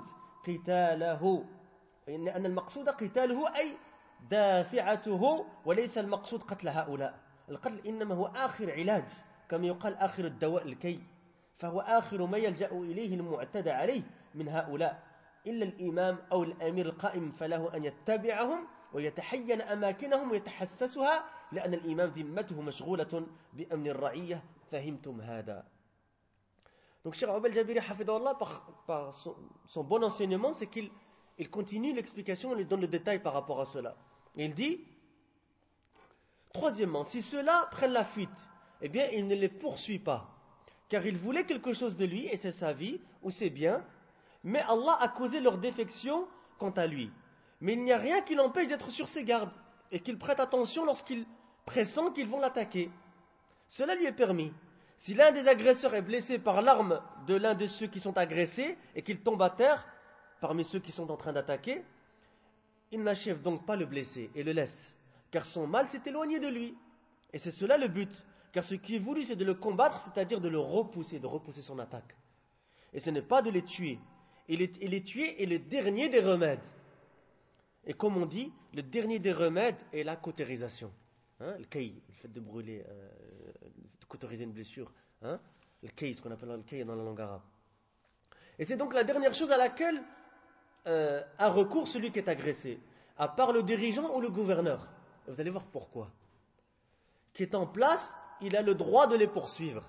قتاله أي دافعته وليس المقصود قتل هؤلاء. القتل إنما هو آخر علاج كما يقال آخر الدواء الكي فهو آخر ما يلجأ إليه المعتدى عليه من هؤلاء إلا الإمام أو الأمير القائم فله أن يتبعهم ويتحين أماكنهم ويتحسسها لأن الإمام ذمته مشغولة بأمن الرعية فهمتم هذا. Donc Cheikh Obeid Jabiri Hafidahullah par son bon enseignement, c'est qu'il continue l'explication, il donne le détail par rapport à cela. Et il dit, troisièmement, si ceux-là prennent la fuite, eh bien il ne les poursuit pas, car il voulait quelque chose de lui, et c'est sa vie, ou ses biens, mais Allah a causé leur défection quant à lui. Mais il n'y a rien qui l'empêche d'être sur ses gardes, et qu'il prête attention lorsqu'il pressent qu'ils vont l'attaquer. Cela lui est permis. Si l'un des agresseurs est blessé par l'arme de l'un de ceux qui sont agressés, et qu'il tombe à terre, parmi ceux qui sont en train d'attaquer, il n'achève donc pas le blessé et le laisse, car son mal s'est éloigné de lui. Et c'est cela le but, car ce qui est voulu c'est de le combattre, c'est-à-dire de le repousser, de repousser son attaque. Et ce n'est pas de les tuer. Et les tuer est le dernier des remèdes. Et comme on dit, le dernier des remèdes est la cautérisation. Le kay, le fait de brûler, de cauteriser une blessure. Le kay, ce qu'on appelle le kay dans la langue arabe. Et c'est donc la dernière chose à laquelle a recours celui qui est agressé, à part le dirigeant ou le gouverneur. Et vous allez voir pourquoi. Qui est en place, il a le droit de les poursuivre.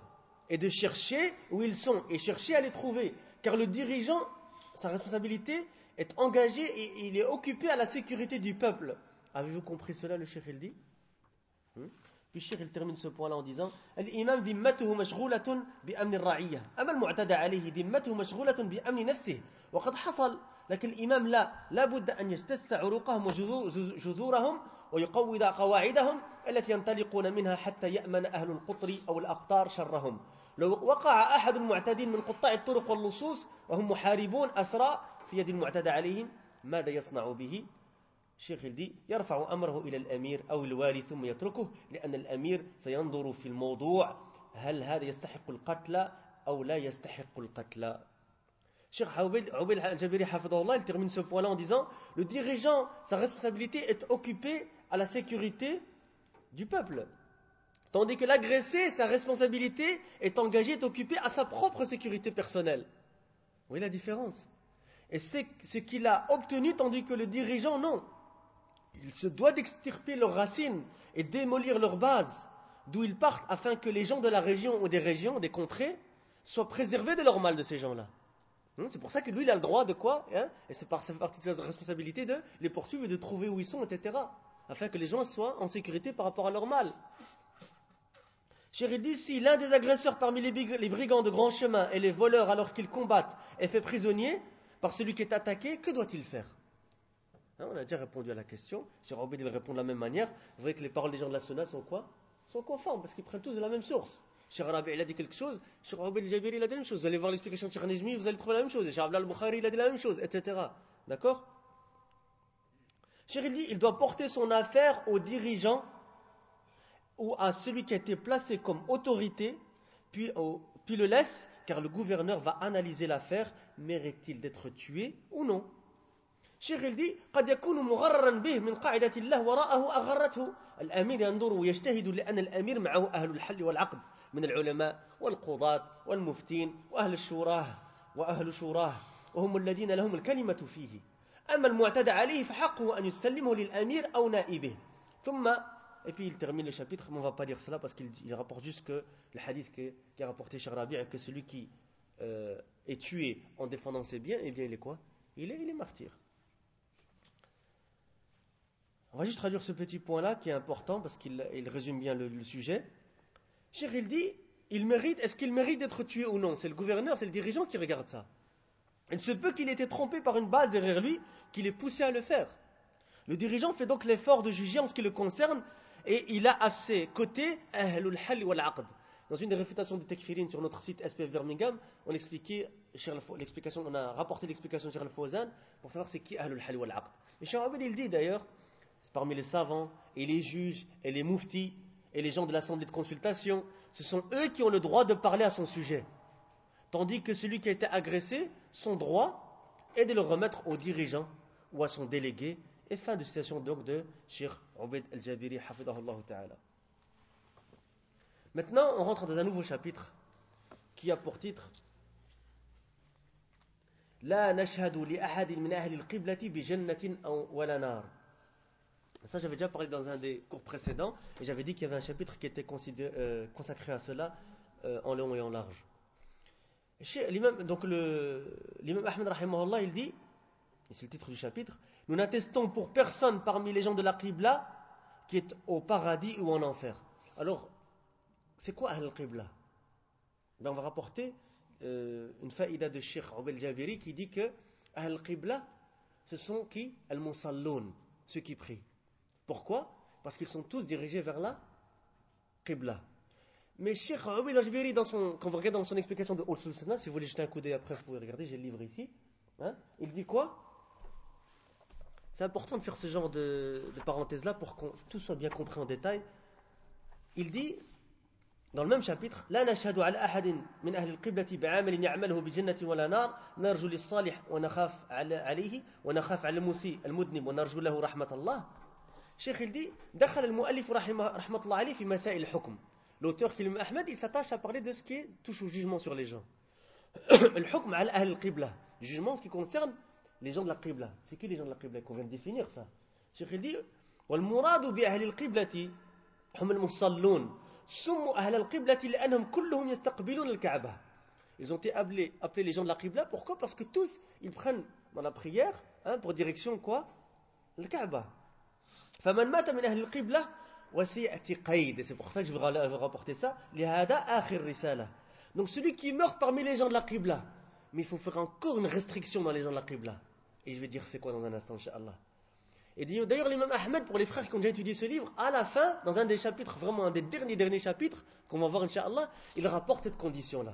et de chercher où ils sont et chercher à les trouver. Car le dirigeant, sa responsabilité est engagée et il est occupé à la sécurité du peuple. Avez-vous compris cela, le cheikh il dit? Puis le cheikh il termine ce point-là en disant الإمام ذمته مشغولة بأمن الرعية أما المعتدى عليه ذمته مشغولة بأمن نفسه وقد حصل لكن الإمام لا بد أن يجتث عروقهم وجذورهم ويقوض قواعدهم التي ينطلقون منها حتى يأمن أهل القطر أو الأقطار شرهم لو وقع أحد المعتدين من قطاع الطرق واللصوص وهم محاربون أسرى في يد المعتدى عليهم ماذا يصنع به؟ الشيخ il dit يرفع أمره إلى الأمير أو الوالي ثم يتركه لأن الأمير سينظر في الموضوع هل هذا يستحق القتل أو لا يستحق القتل. Cheikh Obeid al-Jabiri Hafidahullah, il termine ce point-là en disant le dirigeant, sa responsabilité est occupée à la sécurité du peuple. Tandis que l'agressé, sa responsabilité est engagée, est occupée à sa propre sécurité personnelle. Vous voyez la différence? Et c'est ce qu'il a obtenu, tandis que le dirigeant, non. Il se doit d'extirper leurs racines et démolir leurs bases, d'où ils partent, afin que les gens de la région ou des régions, des contrées, soient préservés de leur mal de ces gens-là. C'est pour ça que lui, il a le droit de quoi, et ça fait partie de sa responsabilité de les poursuivre et de trouver où ils sont, etc. Afin que les gens soient en sécurité par rapport à leur mal. Cheikh dit, si l'un des agresseurs parmi les brigands de grand chemin et les voleurs alors qu'ils combattent est fait prisonnier par celui qui est attaqué, que doit-il faire? On a déjà répondu à la question. Cheikh Obeid il répond de la même manière. Vous voyez que les paroles des gens de la Sunna sont quoi? Sont conformes parce qu'ils prennent tous de la même source. Cheikh Rabi' il a dit quelque chose, Cheikh Obeid al-Jabiri il a dit la même chose. Vous allez voir l'explication de Cheikh Nizmi, vous allez trouver la même chose. Et Cheikh Abdallah al-Bukhari il a dit la même chose, etc. D'accord? Cheikh il dit, il doit porter son affaire au dirigeant ou à celui qui a été placé comme autorité, puis le laisse, car le gouverneur va analyser l'affaire, mérite-t-il d'être tué ou non? Cheikh il dit قد يكون مغررا به من قاعدة الله وراءه أغرته الأمير ينظر ويجتهد لأن الأمير معه أهل الحل والعقد من العلماء والقضاة والمفتين وأهل شوراه وهم الذين لهم الكلمة فيه أما المعتدى عليه فحقه أن يسلمه للأمير أو نائبه ثم et puis il termine le chapitre, mais on ne va pas lire cela parce qu'il rapporte juste que le hadith qui a rapporté Cheikh Rabi' que celui qui est tué en défendant ses biens, eh bien il est quoi? Il est martyr. On va juste traduire ce petit point-là qui est important parce qu'il résume bien le sujet. Cheikh il dit, est-ce qu'il mérite d'être tué ou non? C'est le gouverneur, c'est le dirigeant qui regarde ça. Il se peut qu'il ait été trompé par une base derrière lui qui l'ait poussé à le faire. Le dirigeant fait donc l'effort de juger en ce qui le concerne et il a à ses côtés Ahlul Hal wal Aqd. Dans une des réfutations de Tekfirin sur notre site SPF Birmingham, on a rapporté l'explication de Cheikh Al-Fawzan pour savoir c'est qui Ahlul Hal wal Aqd. Et Cheikh Abed il dit d'ailleurs, c'est parmi les savants et les juges et les muftis et les gens de l'assemblée de consultation, ce sont eux qui ont le droit de parler à son sujet. Tandis que celui qui a été agressé, son droit est de le remettre au dirigeant ou à son délégué. Et fin de citation donc de Cheikh Obeid al-Jabiri hafidahullah ta'ala. Maintenant, on rentre dans un nouveau chapitre qui a pour titre La nashhadu li ahadin min ahli al-qiblati bi jannatin wa la nar. Ça, j'avais déjà parlé dans un des cours précédents et j'avais dit qu'il y avait un chapitre qui était consacré à cela en long et en large. L'imam Ahmed rahimahullah, il dit, et c'est le titre du chapitre, nous n'attestons pour personne parmi les gens de la Qibla qui est au paradis ou en enfer. Alors, c'est quoi Ahl al-Qibla? On va rapporter une faïda de Cheikh Obeid al-Jabiri qui dit que Ahl al-Qibla, ce sont qui? Al-Musalloun, ceux qui prient. Pourquoi? Parce qu'ils sont tous dirigés vers la Qibla. Mais Cheikh Obeid al-Jabiri, quand vous regardez dans son explication de Usul Sunnah, si vous voulez jeter un coup d'œil après, vous pouvez regarder, j'ai le livre ici. Il dit quoi? C'est important de faire ce genre de parenthèse-là pour que tout soit bien compris en détail. Il dit, dans le même chapitre, لا نشهد على أحد من أهل القبلة بعمل يعمله بجنة ولا نار نرجو للصالح ونخاف عليه ونخاف على المسيء المذنب ونرجو له رحمة الله. Cheikh il dit, دخل المؤلف رحمة الله عليه في مسائل الحكم. L'auteur qui est Ahmed, il s'attache à parler de ce qui touche au jugement sur les gens. Le hukm على أهل القبلة, le jugement, ce qui concerne les gens de la Qibla. C'est qui les gens de la Qibla qu'on vient de définir ça? Cheikh il dit والمراد بأهل القبلة هم المصلون سموا أهل القبلة لأنهم كلهم يستقبلون الكعبة. Ils ont été appelés les gens de la Qibla. Pourquoi? Parce que tous, ils prennent dans la prière pour direction quoi? Le Kaaba. فمن مات من أهل القبلة وسيأتي قيد. C'est pour ça que je veux rapporter ça. لهذا آخر رسالة. Donc celui qui meurt parmi les gens de la Qibla. Mais il faut faire encore une restriction dans les gens de la Qibla. Et je vais dire c'est quoi dans un instant, Inch'Allah. Et d'ailleurs, l'imam Ahmed, pour les frères qui ont déjà étudié ce livre, à la fin, dans un des chapitres, vraiment un des derniers chapitres, qu'on va voir, Inch'Allah, il rapporte cette condition-là.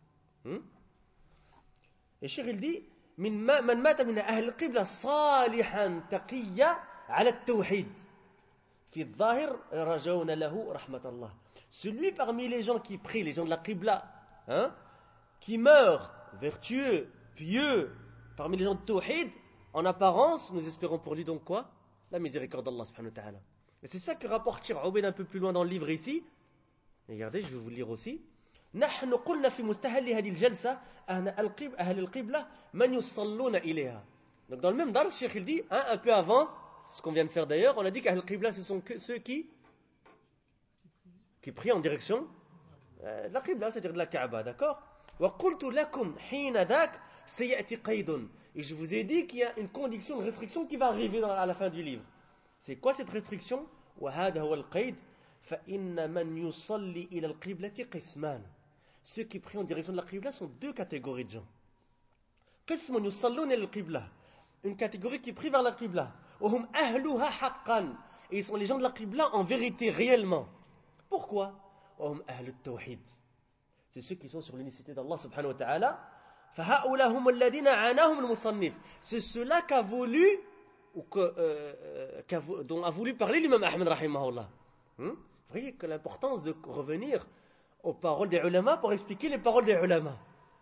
Et Cheikh, il dit, من مات من أهل القبلة صالحا تقيا على التوحيد في الظاهر رجون له رحمة الله. Celui parmi les gens qui prient, les gens de la Qibla, qui meurt vertueux, pieux, parmi les gens de Tawhid, en apparence, nous espérons pour lui donc quoi? La miséricorde d'Allah subhanahu wa ta'ala. Et c'est ça que rapporte Cheikh Obeid un peu plus loin dans le livre ici. Regardez, je vais vous le lire aussi. نحن قلنا في مستهل هذه الجلسة أهل القبلة من يصلون إليها. Donc dans le même dars, Cheikh il dit, un peu avant, ce qu'on vient de faire d'ailleurs, on a dit qu'Ahl al-Qibla ce sont ceux qui prient en direction de la Qibla, c'est-à-dire de la Kaaba, d'accord? وقلت لكم حين ذاك سيأتي قيد. Et je vous ai dit qu'il y a une condition, une restriction qui va arriver à la fin du livre. C'est quoi cette restriction? وهذا هو القيد فإن من يصلي إلى القبلة قسمان. Ceux qui prient en direction de la Qibla sont deux catégories de gens. قسم يصلون إلى القبلة, une catégorie qui prie vers la Qibla. وهم أهلها حقا. Et ils sont les gens de la Qibla en vérité, réellement. Pourquoi? وهم أهل التوحيد. C'est ceux qui sont sur l'unicité d'Allah subhanahu wa ta'ala. فهؤلاء هم الذين عناهم المصنف. C'est cela qu'a voulu ou dont a voulu parler l'imam Ahmed rahimahullah. Vous voyez que l'importance de revenir aux paroles des ulama pour expliquer les paroles des ulama.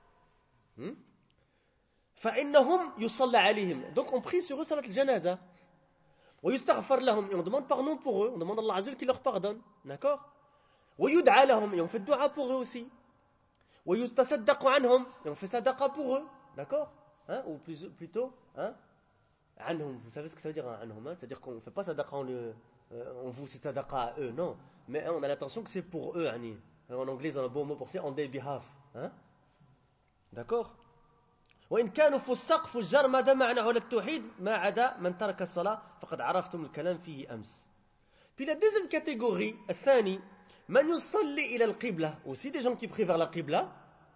فإنهم يصلى عليهم. Donc on prie sur eux salat al-janaza. ويستغفر لهم. Et on demande pardon pour eux. On demande à Allah Azza wa Jalla qu'il leur pardonne. D'accord? ويدعى لهم. Et on fait dua pour eux aussi. ويتصدق عنهم. Et on fait sadaqa pour eux. D'accord? Ou plutôt, عنهم. Vous savez ce que ça veut dire, عنهم? C'est-à-dire qu'on ne fait pas sadaqa, on vous fait sadaqa à eux, non. Mais on a l'intention que c'est pour eux. En anglais, ils ont un bon mot pour ça, on their behalf. D'accord? وإن كانوا فساق فجار ما دام معناه التوحيد ما عدا من ترك الصلاة فقد عرفتم الكلام فيه أمس. Puis la deuxième catégorie, الثاني, من يصلي إلى القبلة, aussi des gens qui prient vers la Qibla,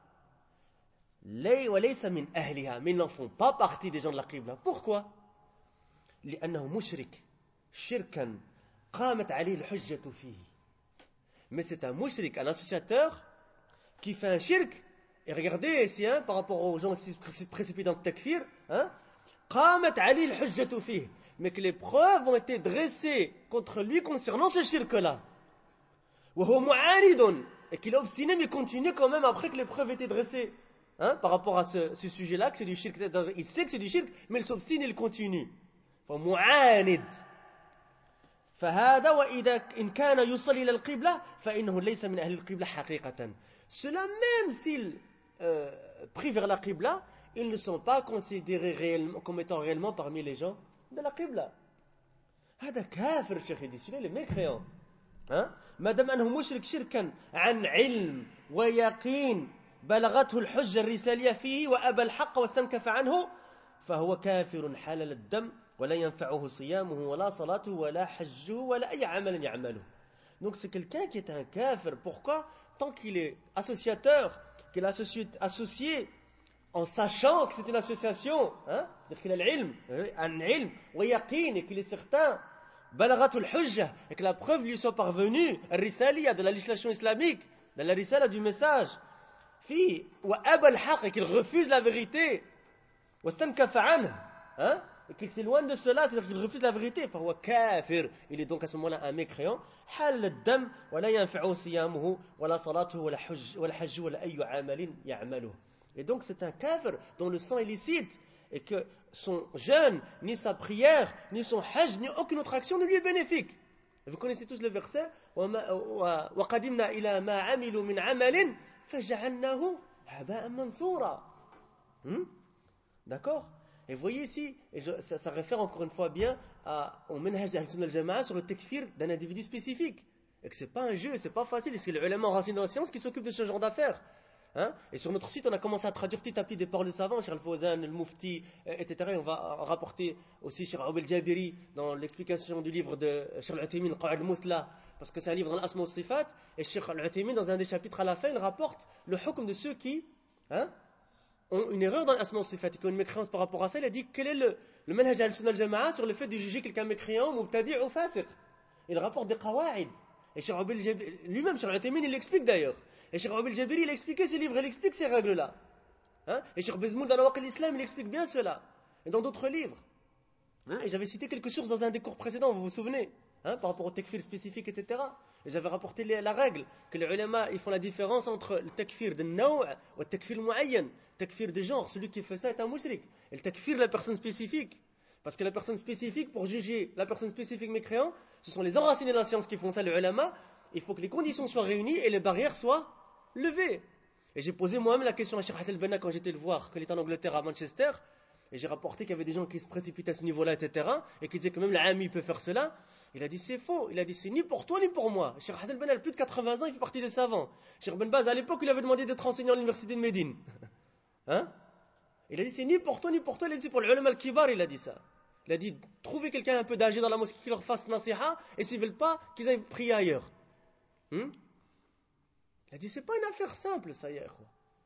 وليس من أهلها, mais ils n'en font pas partie des gens de la Qibla. Pourquoi? لأنه مشرك شركا قامت عليه الحجة فيه. Mais c'est un mushrik, un associateur qui fait un shirk. Et regardez ici, par rapport aux gens qui se précipitent dans le takfir, قامت عليه الحجة فيه. Mais que les preuves ont été dressées contre lui concernant ce shirk-là. وهو معاند. Et qu'il est obstiné mais continue quand même après que les preuves étaient dressées. Par rapport à ce sujet-là, que c'est du shirk. Il sait que c'est du shirk, mais il s'obstine et il continue. فمعاند. فهذا وإذا إن كان يصلي إلى القبلة فإنه ليس من أهل القبلة حقيقة. Cela même s'ils prient vers la Qibla, ils ne sont pas considérés réellement, comme étant réellement parmi les gens de la Qibla. هذا كافر الشيخ يدي, celui-là il est mécréant. ما دام أنه مشرك شركا عن علم ويقين بلغته الحجة الرسالية فيه وأبى الحق واستنكف عنه فهو كافر حلال الدم ولا ينفعه صيامه ولا صلاته ولا حجه ولا أي عمل يعمله. Donc c'est quelqu'un qui est un kafir. Pourquoi? Tant qu'il est associateur, qu'il est associé en sachant que c'est une association, c'est-à-dire qu'il a l'ilm, un ilm, wa yaqin, et qu'il est certain, balaghatul hujjah, et que la preuve lui soit parvenue, al-risaliya, de la législation islamique, de la risala du message, fi, wa abal haq, et qu'il refuse la vérité, wa stankafa anhu, et qu'il s'éloigne de cela, c'est-à-dire qu'il refuse la vérité, fahuwa kafir, il est donc à ce moment-là un mécréant, hal ad-dam, wa la yanfa'u siyamuhu, wa la salatuhu, wa la hajju, wa la ayyu amalin ya'maluhu. Et donc c'est un kafir dont le sang est licite, et que son jeûne, ni sa prière, ni son hajj, ni aucune autre action ne lui est bénéfique. Et vous connaissez tous le verset, wa qadimna ila ma amilu min amalin, faja'alnahu haba'an manthura. D'accord? Et vous voyez ici, et ça réfère encore une fois bien au manhaj d'Ahl Sunnah al-Jama'a sur le takfir d'un individu spécifique. et que ce n'est pas un jeu, ce n'est pas facile, c'est les ulama enracinés dans la science qui s'occupent de ce genre d'affaires. Hein? Et sur notre site, on a commencé à traduire petit à petit des paroles de savants, Cheikh Al-Fawzan, Al-Mufti, etc. Et on va rapporter aussi Cheikh Aoub Al-Jabiri dans l'explication du livre de Cheikh Al-Uthaymin, Qa'id al-Muthla, parce que c'est un livre dans l'Asma al-Sifat. Et Cheikh Al-Uthaymin, dans un des chapitres à la fin, il rapporte le hukm de ceux qui ont une erreur dans l'Asma al-Sifat et qui ont une mécréance par rapport à ça. Il a dit quel est le manhaj al-Sunnah al-Jama'a sur le fait de juger quelqu'un mécréant, mubtadi' ou fasiq. Il rapporte des qawa'id. Et Cheikh Aoub Al-Jabiri, lui-même, Cheikh Al-Uthaymin, il l'explique d'ailleurs. Et Cheikh Aoub Al-Jabiri, il a expliqué ces livres, il explique ces règles-là. Et Cheikh Bezmoul dans Nawaqid al-Islam, il explique bien cela. Et dans d'autres livres. Et j'avais cité quelques sources dans un des cours précédents, vous vous souvenez, par rapport au takfir spécifique, etc. Et j'avais rapporté la règle que les ulama, ils font la différence entre le takfir de naw' et le takfir mu'ayyan. Takfir de genre, celui qui fait ça est un mushrik. Et le takfir de la personne spécifique. Parce que la personne spécifique, pour juger la personne spécifique mécréant, ce sont les enracinés de la science qui font ça, les ulama. Il faut que les conditions soient réunies et les barrières soient levées. Et j'ai posé moi-même la question à Cheikh Hassan Benna quand j'étais le voir, quand il était en Angleterre, à Manchester. Et j'ai rapporté qu'il y avait des gens qui se précipitaient à ce niveau-là, etc. Et qui disaient que même l'ami peut faire cela. Il a dit c'est faux. Il a dit c'est ni pour toi ni pour moi. Cheikh Hassan Benna a plus de 80 ans, il fait partie des savants. Cheikh Ben Baz, à l'époque, il avait demandé d'être enseignant à l'université de Médine. Il a dit c'est ni pour toi ni pour toi. Il a dit c'est pour l'ulama al-kibar, il a dit ça. Il a dit trouvez quelqu'un un peu d'âgé dans la mosquée qui leur fasse nasiha. Et s'ils ne veulent pas, qu'ils aillent prier ailleurs. Il a dit c'est pas une affaire simple ça hier.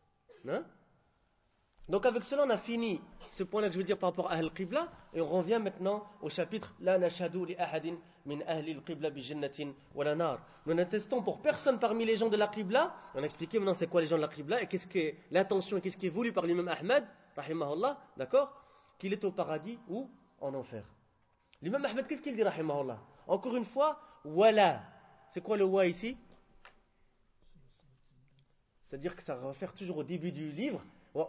Donc avec cela on a fini ce point-là que je veux dire par rapport à Ahl-Qibla et on revient maintenant au chapitre La nashhadu li ahadin min ahli al-Qibla bi jannatin wa la nar. Nous n'attestons pour personne parmi les gens de la Qibla. On a expliqué maintenant c'est quoi les gens de la Qibla et qu'est-ce qui est l'intention et qu'est-ce qui est voulu par l'imam Ahmad rahimahullah, d'accord, qu'il est au paradis ou en enfer. L'imam Ahmad qu'est-ce qu'il dit rahimahullah? Encore une fois, wala. C'est quoi le wa ici? C'est-à-dire que ça réfère toujours au début du livre.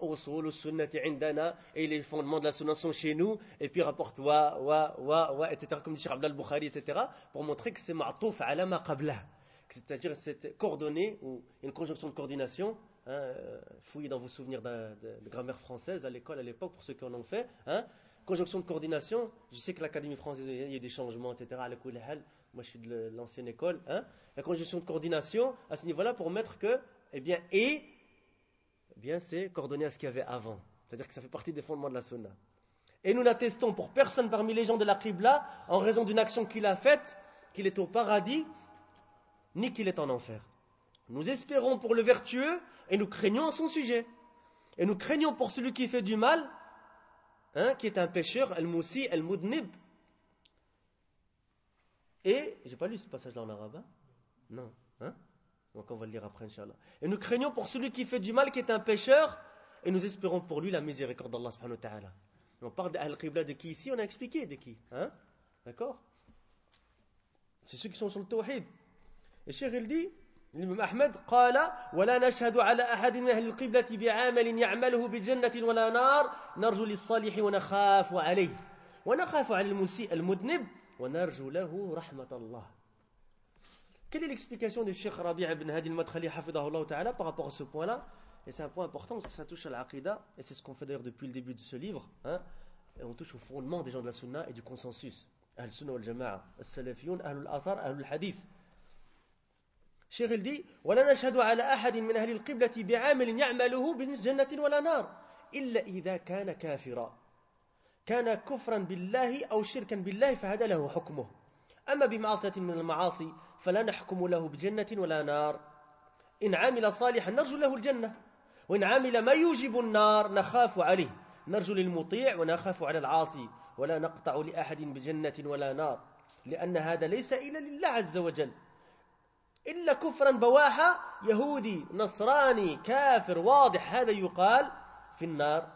Et les fondements de la sunna sont chez nous. Et puis rapporte etc. Comme dit Cheikh Abdel Bukhari, etc. Pour montrer que c'est ma'touf ala ma qablah. C'est-à-dire c'est coordonné, ou une conjonction de coordination. Fouillez dans vos souvenirs de grammaire française à l'école à l'époque, pour ceux qui en ont fait. Conjonction de coordination. Je sais que l'Académie française, il y a des changements, etc. Moi je suis de l'ancienne école. La conjonction de coordination, à ce niveau-là, pour mettre que c'est coordonné à ce qu'il y avait avant. C'est-à-dire que ça fait partie des fondements de la sunna. Et nous n'attestons pour personne parmi les gens de la Qibla, en raison d'une action qu'il a faite, qu'il est au paradis, ni qu'il est en enfer. Nous espérons pour le vertueux, et nous craignons à son sujet. Et nous craignons pour celui qui fait du mal, qui est un pécheur, al-musi, al-mudnib. Et, j'ai pas lu ce passage-là en arabe, Non, Donc on va le lire après, Inch'Allah. Et nous craignons pour celui qui fait du mal, qui est un pécheur, et nous espérons pour lui la miséricorde d'Allah subhanahu wa ta'ala. On parle d'Ahl-Qibla de qui ici? On a expliqué de qui. D'accord? C'est ceux qui sont sur le tawhid. Et Cheikh il dit, l'imam Ahmed, قال ولا نشهد على أحد من أهل القبلة بعمل يعمله بجنة ولا نار نرجو للصالح ونخاف عليه ونخاف على المسيء المذنب ونرجو له رحمة الله. Quelle est l'explication du Cheikh Rabi' ibn Hadi al-Madkhali hafidahullah ta'ala par rapport à ce point-là? Et c'est un point important parce que ça touche à l'aqida, et c'est ce qu'on fait d'ailleurs depuis le début de ce livre. Et on touche au fondement des gens de la sunna et du consensus. Ahl-Sunnah wal-Jama'a, as-Salafiyoun, Ahl-al-Athar, Ahl-al-Hadith. Cheikh il dit ولا نشهد على أحد من أهل القبلة بعمل يعمله بجنة ولا نار إلا إذا كان كافرا كان كفرا بالله أو شركا بالله فهذا له حكمه أما بمعصية من المعاصي فلا نحكم له بجنة ولا نار إن عمل صالحا نرجو له الجنة وإن عمل ما يوجب النار نخاف عليه نرجو للمطيع ونخاف على العاصي ولا نقطع لأحد بجنة ولا نار لأن هذا ليس إلا لله عز وجل إلا كفرا بواحا يهودي نصراني كافر واضح هذا يقال في النار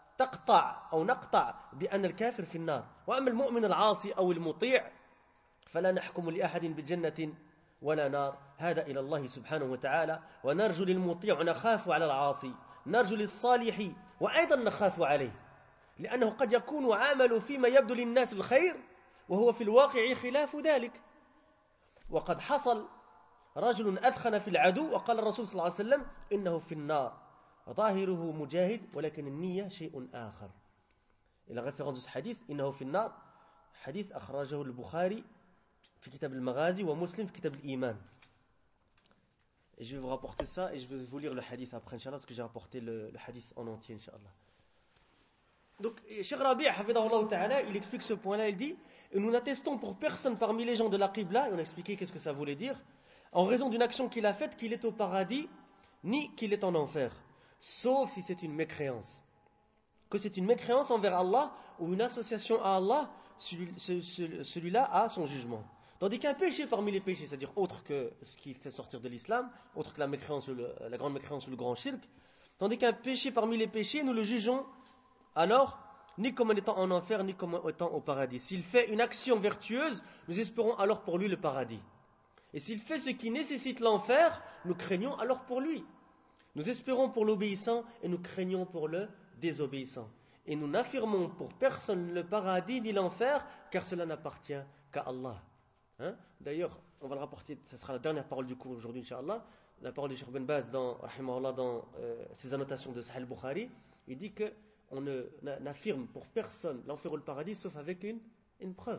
نقطع بأن الكافر في النار وأما المؤمن العاصي أو المطيع فلا نحكم لأحد بجنة ولا نار هذا إلى الله سبحانه وتعالى ونرجو للمطيع ونخاف على العاصي نرجو للصالح وأيضا نخاف عليه لأنه قد يكون عامل فيما يبدو للناس الخير وهو في الواقع خلاف ذلك وقد حصل رجل أدخن في العدو وقال الرسول صلى الله عليه وسلم إنه في النار ظاهره مجاهد ولكن النية شيء آخر. Et la référence de ce hadith إنه في النار حديث أخرجه البخاري في كتاب المغازي ومسلم في كتاب الإيمان. Et je vais vous rapporter ça et je vais vous lire le hadith après, Inch'Allah, parce que j'ai rapporté le hadith en entier, Inch'Allah. Donc, Cheikh Rabi', hafidahullah ta'ala, il explique ce point-là, il dit, et nous n'attestons pour personne parmi les gens de la Qibla, et on a expliqué qu'est-ce que ça voulait dire, en raison d'une action qu'il a faite, qu'il est au paradis, ni qu'il est en enfer, sauf si c'est une mécréance. Que c'est une mécréance envers Allah, ou une association à Allah, celui-là a son jugement. Tandis qu'un péché parmi les péchés, c'est-à-dire autre que ce qui fait sortir de l'islam, autre que la mécréance, la grande mécréance ou le grand shirk, tandis qu'un péché parmi les péchés, nous le jugeons alors, ni comme étant en enfer, ni comme étant au paradis. S'il fait une action vertueuse, nous espérons alors pour lui le paradis. Et s'il fait ce qui nécessite l'enfer, nous craignons alors pour lui. Nous espérons pour l'obéissant et nous craignons pour le désobéissant. Et nous n'affirmons pour personne le paradis ni l'enfer, car cela n'appartient qu'à Allah. D'ailleurs, on va le rapporter, ce sera la dernière parole du cours aujourd'hui, Inch'Allah. La parole de Cheikh Ben Baz dans ses annotations de Sahih al-Bukhari. Il dit que on n'affirme pour personne l'enfer ou le paradis sauf avec une preuve.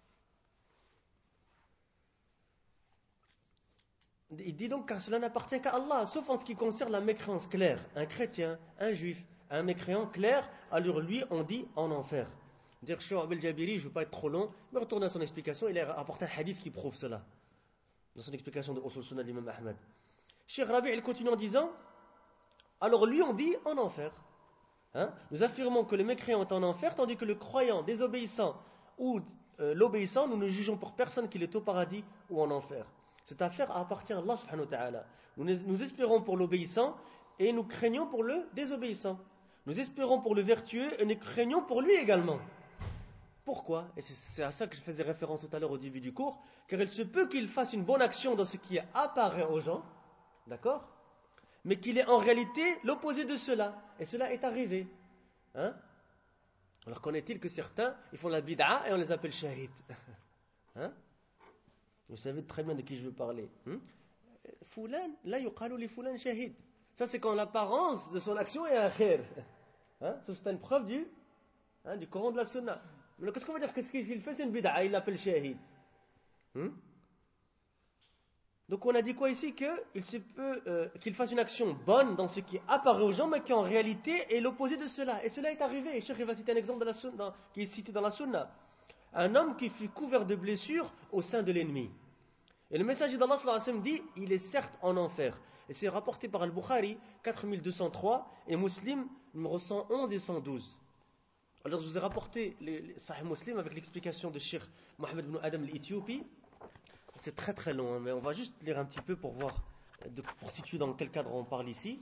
Il dit donc car cela n'appartient qu'à Allah, sauf en ce qui concerne la mécréance claire. Un chrétien, un juif, un mécréant clair, alors lui on dit en enfer. Dire Shu'ab al-Jabiri, je ne veux pas être trop long, mais retourner à son explication, il a apporté un hadith qui prouve cela. Dans son explication de Usul Sunnah d'Imam Ahmad. Cheikh Rabi' il continue en disant, alors lui on dit en enfer. Nous affirmons que le mécréant est en enfer, tandis que le croyant, désobéissant ou l'obéissant, nous ne jugeons pour personne qu'il est au paradis ou en enfer. Cette affaire appartient à Allah subhanahu wa ta'ala. Nous espérons pour l'obéissant et nous craignons pour le désobéissant. Nous espérons pour le vertueux et nous craignons pour lui également. Pourquoi? Et c'est à ça que je faisais référence tout à l'heure au début du cours, car il se peut qu'il fasse une bonne action dans ce qui apparaît aux gens, d'accord? Mais qu'il est en réalité l'opposé de cela. Et cela est arrivé. Alors qu'en est-il que certains, ils font la bid'a et on les appelle shahid. Vous savez très bien de qui je veux parler. Foulan, la yuqalu li foulan shahid. Ça c'est quand l'apparence de son action est un khair. Ça c'est une preuve du Coran de la Sunna. Mais qu'est-ce qu'on va dire? Qu'est-ce qu'il fait? C'est une bid'a, il l'appelle shahid. Donc on a dit quoi ici? Qu'il se peut qu'il fasse une action bonne dans ce qui apparaît aux gens, mais qui en réalité est l'opposé de cela. Et cela est arrivé. Et Cheikh va citer un exemple de la sunna, qui est cité dans la Sunna. Un homme qui fut couvert de blessures au sein de l'ennemi. Et le messager d'Allah sallallahu alayhi wa sallam dit, il est certes en enfer. Et c'est rapporté par Al-Bukhari, 4203, et Muslim, numéro 111 et 112. Alors je vous ai rapporté les Sahih Muslim avec l'explication de Cheikh Mohammed ibn Adam l'Éthiopie. C'est très très long, mais on va juste lire un petit peu pour voir, pour situer dans quel cadre on parle ici.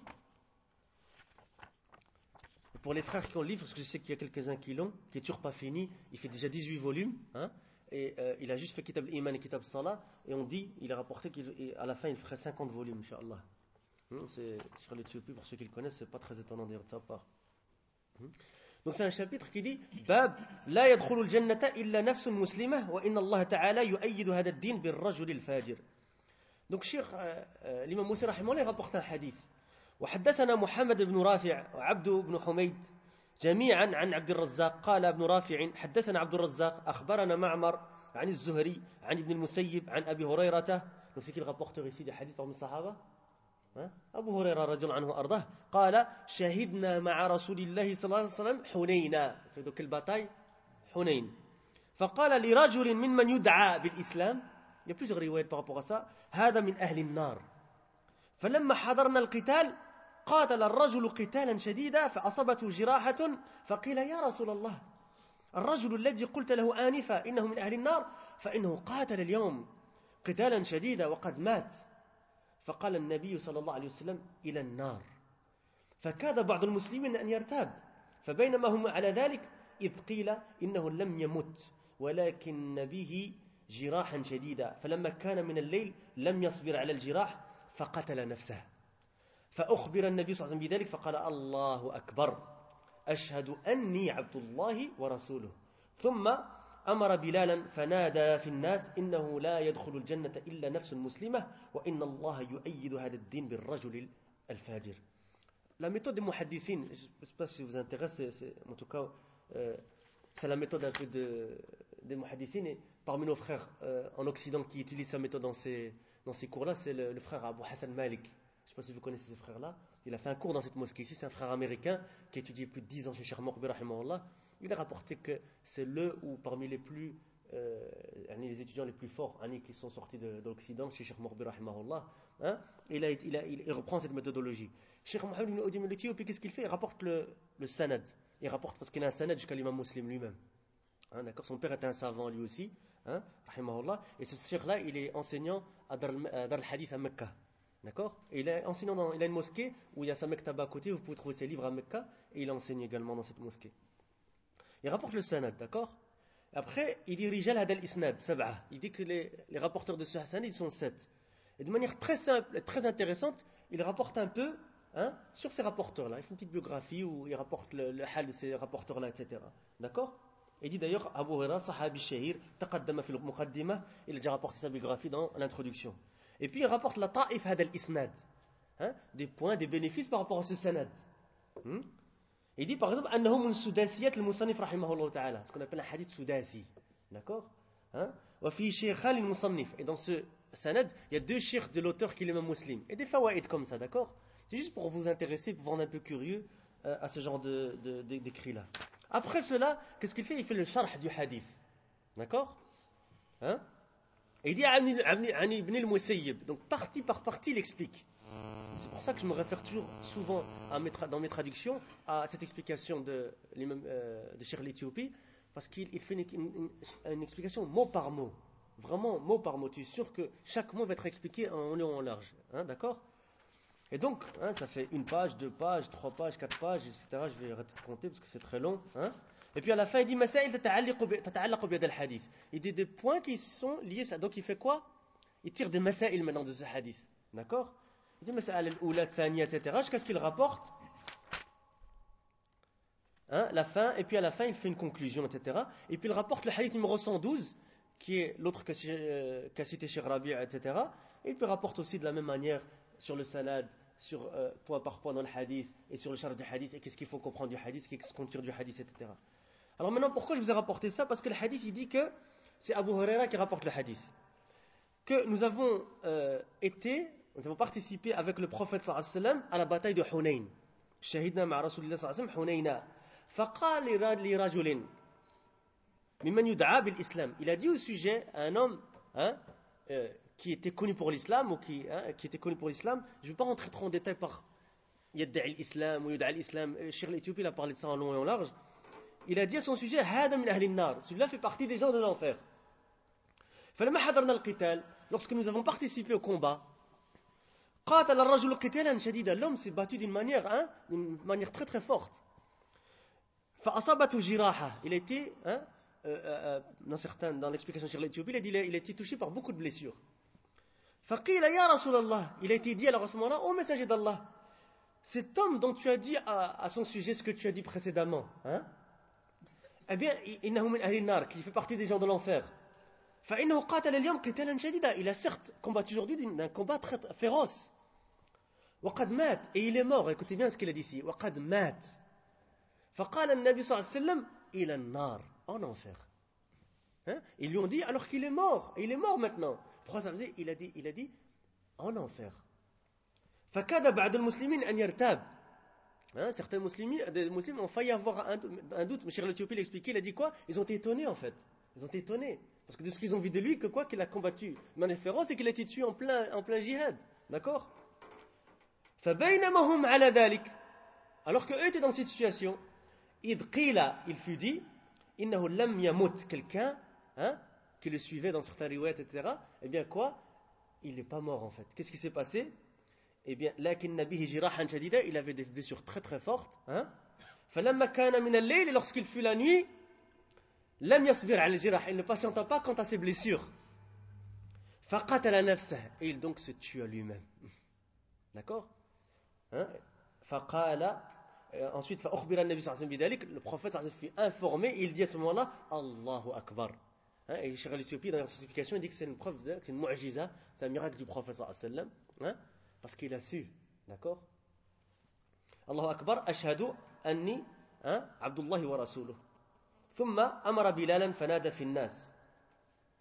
Et pour les frères qui ont le livre, parce que je sais qu'il y a quelques-uns qui l'ont, qui n'est toujours pas fini, il fait déjà 18 volumes, et il a juste fait Kitab al-Iman et Kitab Salah, et on dit, il a rapporté qu'à la fin il ferait 50 volumes, Inch'Allah. C'est sur l'Éthiopie, pour ceux qui le connaissent, c'est pas très étonnant d'ailleurs de sa part. Donc c'est un chapitre qui dit Bab la yadkhulu al-jannata illa nafsun muslimah wa inna Allah ta'ala yu'ayyidu hadha ad-din bir-rajul al-fajir. Donc Cheikh l'imam Moussi rahimahullah rapporte un hadith. وحدثنا محمد بن رافع وعبد بن حميد جميعا عن عبد الرزاق قال ابن رافع حدثنا عبد الرزاق أخبرنا معمر عن الزهري عن ابن المسيب عن أبي هريرة. Donc c'est qui le rapporteur ici des hadiths parmi les sahaba? أبو هريرة رضي الله عنه أرضاه قال شهدنا مع رسول الله صلى الله عليه وسلم حنينا. C'est donc quelle bataille? Hunayn. فقال لرجل ممن يدعى بالإسلام. Il y a plusieurs riwayat par rapport à ça. هذا من أهل النار. فلما حضرنا القتال قاتل الرجل قتالا شديدا فأصابته جراحة فقيل يا رسول الله الرجل الذي قلت له آنفا إنه من أهل النار فإنه قاتل اليوم قتالا شديدا وقد مات. فقال النبي صلى الله عليه وسلم إلى النار. فكاد بعض المسلمين أن يرتاب فبينما هم على ذلك إذ قيل إنه لم يمت ولكن به جراحا شديدا فلما كان من الليل لم يصبر على الجراح فقتل نفسه. فأخبر النبي صلى الله عليه وسلم بذلك فقال الله أكبر أشهد أني عبد الله ورسوله. ثم أمر بلالا فنادى في الناس إنه لا يدخل الجنة إلا نفس مسلمة وإن الله يؤيد هذا الدين بالرجل الفاجر. La méthode des muhaddithin, je ne sais pas si ça vous intéresse, en tout cas, c'est la méthode un peu des muhaddithin. Et parmi nos frères en Occident qui utilisent sa méthode dans ces cours-là, c'est le frère Abu Hassan Malik. Je ne sais pas si vous connaissez ce frère-là. Il a fait un cours dans cette mosquée ici. C'est un frère américain qui a étudié plus de 10 ans chez Cheikh Moqbi rahimahullah. Il a rapporté que c'est le ou parmi les plus les étudiants les plus forts qui sont sortis de l'Occident chez Cheikh Moqbi rahimahullah. Il reprend cette méthodologie. Cheikh Mohammed ibn Udim al-Éthiopie, qu'est-ce qu'il fait? Il rapporte le sanad. Il rapporte parce qu'il a un sanad jusqu'à l'imam muslim lui-même. D'accord, son père était un savant lui aussi, rahimahullah. Et ce cheikh-là, il est enseignant à Dar al-Hadith à Mecca. D'accord? Et il a une mosquée où il y a sa mektaba à côté, vous pouvez trouver ses livres à Mecca, et il enseigne également dans cette mosquée. Il rapporte le sanad, d'accord? Après, il dit Rijal Hadal Isnad, Sab'a. Il dit que les rapporteurs de ce sanad, ils sont 7. Et de manière très simple et très intéressante, il rapporte un peu sur ces rapporteurs-là. Il fait une petite biographie où il rapporte le hal de ces rapporteurs-là, etc. D'accord? Il dit d'ailleurs, Abu Huraira, sahabi shahir, taqaddama fil muqaddimah, il a déjà rapporté sa biographie dans l'introduction. Et puis il rapporte la ta'if hadal isnad, des points, des bénéfices par rapport à ce sanad. Il dit par exemple, annahu min sudasiyat al-musannif rahimahullah ta'ala, ce qu'on appelle un hadith sudasi. D'accord? Wa fi shaykhan al-musannif. Et dans ce sanad, il y a 2 sheikhs de l'auteur qui est le même muslim. Et des fawaïd comme ça, d'accord? C'est juste pour vous intéresser, pour vous rendre un peu curieux à ce genre d'écrit-là. Après cela, qu'est-ce qu'il fait? Il fait le sharh du hadith. D'accord? Et il dit Ani ibn al-Musayyib. Donc partie par partie, il explique. C'est pour ça que je me réfère toujours souvent dans mes traductions à cette explication de Cheikh l'Éthiopie, parce qu'il fait une explication mot par mot. Vraiment mot par mot. Tu es sûr que chaque mot va être expliqué en long et en large. D'accord? Et donc, ça fait 1 page, 2 pages, 3 pages, 4 pages, etc. Je vais arrêter de compter parce que c'est très long. Et puis à la fin, il dit Masail tata'allaqu bi hadal hadith. Il dit des points qui sont liés. Donc il fait quoi? Il tire des masail maintenant de ce hadith. D'accord? Il dit Masail al-oula, thaniya, etc. Jusqu'à ce qu'il rapporte la fin. Et puis à la fin, il fait une conclusion, etc. Et puis il rapporte le hadith numéro 112, qui est l'autre qu'a cité Cheikh Rabi', etc. Et puis il rapporte aussi de la même manière sur le sanad, sur point par point dans le hadith, et sur le charge du hadith, et qu'est-ce qu'il faut comprendre du hadith, qu'est-ce qu'on tire du hadith, etc. Alors maintenant, pourquoi je vous ai rapporté ça? Parce que le hadith, il dit que c'est Abu Huraira qui rapporte le hadith. Que nous avons participé avec le prophète sallallahu alayhi wa sallam à la bataille de Hunayn. Shahidna ma Rasulillah sallallahu alayhi wa sallam Hunayna. Faqal li rajulin mimman yud'a bil islam. Il a dit au sujet à un homme qui était connu pour l'islam, qui était connu pour l'islam. Je ne vais pas rentrer trop en détail par yadda'i l'islam ou yud'a l'islam. Cheikh l'Éthiopie, il a parlé de ça en long et en large. Il a dit à son sujet hada min ahli an-nar. Celui-là fait partie des gens de l'enfer. فلما حضرنا القتال, lorsque nous avons participé au combat, قاتل الرجل قتالا شديدا. L'homme s'est battu d'une manière très très forte. فأصابته جراحة. Il a été dans l'explication sur l'Éthiopie, il a été touché par beaucoup de blessures. فقيل يا رسول الله. Il a été dit alors à ce moment-là, ô messager d'Allah, cet homme dont tu as dit à son sujet ce que tu as dit précédemment, eh bien, إنه من أهل النار, qui fait partie des gens de l'enfer. فإنه قاتل اليوم قتالا شديدا. Il a certes combattu aujourd'hui d'un combat très féroce. وقد مات. Et il est mort. Écoutez bien ce qu'il a dit ici. وقد مات. فقال النبي صلى الله عليه وسلم إلى النار. En enfer. Ils lui ont dit alors qu'il est mort. Et il est mort maintenant. Pourquoi ça veut dire? Il a dit en enfer. فكاد بعض المسلمين أن يرتاب. Certains musulmans ont failli avoir un doute. Mais Cheikh l'Éthiopie l'a expliqué. Il a dit quoi? Ils ont été étonnés en fait. Ils ont été étonnés. Parce que de ce qu'ils ont vu de lui, qu'il a combattu de manière féroce et qu'il a été tué en plein jihad. D'accord? فبينما هم على ذلك. Alors qu'eux étaient dans cette situation, إذ قيل, il fut dit, إنه لم يمت, quelqu'un qui le suivait dans certains riwayat, etc. Eh bien quoi? Il n'est pas mort en fait. Qu'est-ce qui s'est passé? Eh bien, لكن به جراحا شديدة, il avait des blessures très très fortes. فلما كان من الليل, lorsqu'il fut la nuit, لم يصبر على الجراح, il ne patienta pas quant à ses blessures. فقتل نفسه, et il donc se tua lui-même. D'accord? فقال, ensuite فأخبر النبي صلى الله عليه وسلم بذلك, le prophète صلى الله عليه وسلم fut informé, il dit à ce moment-là Allahu Akbar. Et Cheikh l'Éthiopie dans la certification il dit que c'est une preuve, c'est une mu'jiza, c'est un miracle du prophète صلى الله عليه وسلم, parce qu'il a su. D'accord? Allahu Akbar, ashhadu anni Abdullah wa rasuluh. ثم أمر بلالا فنادى في الناس.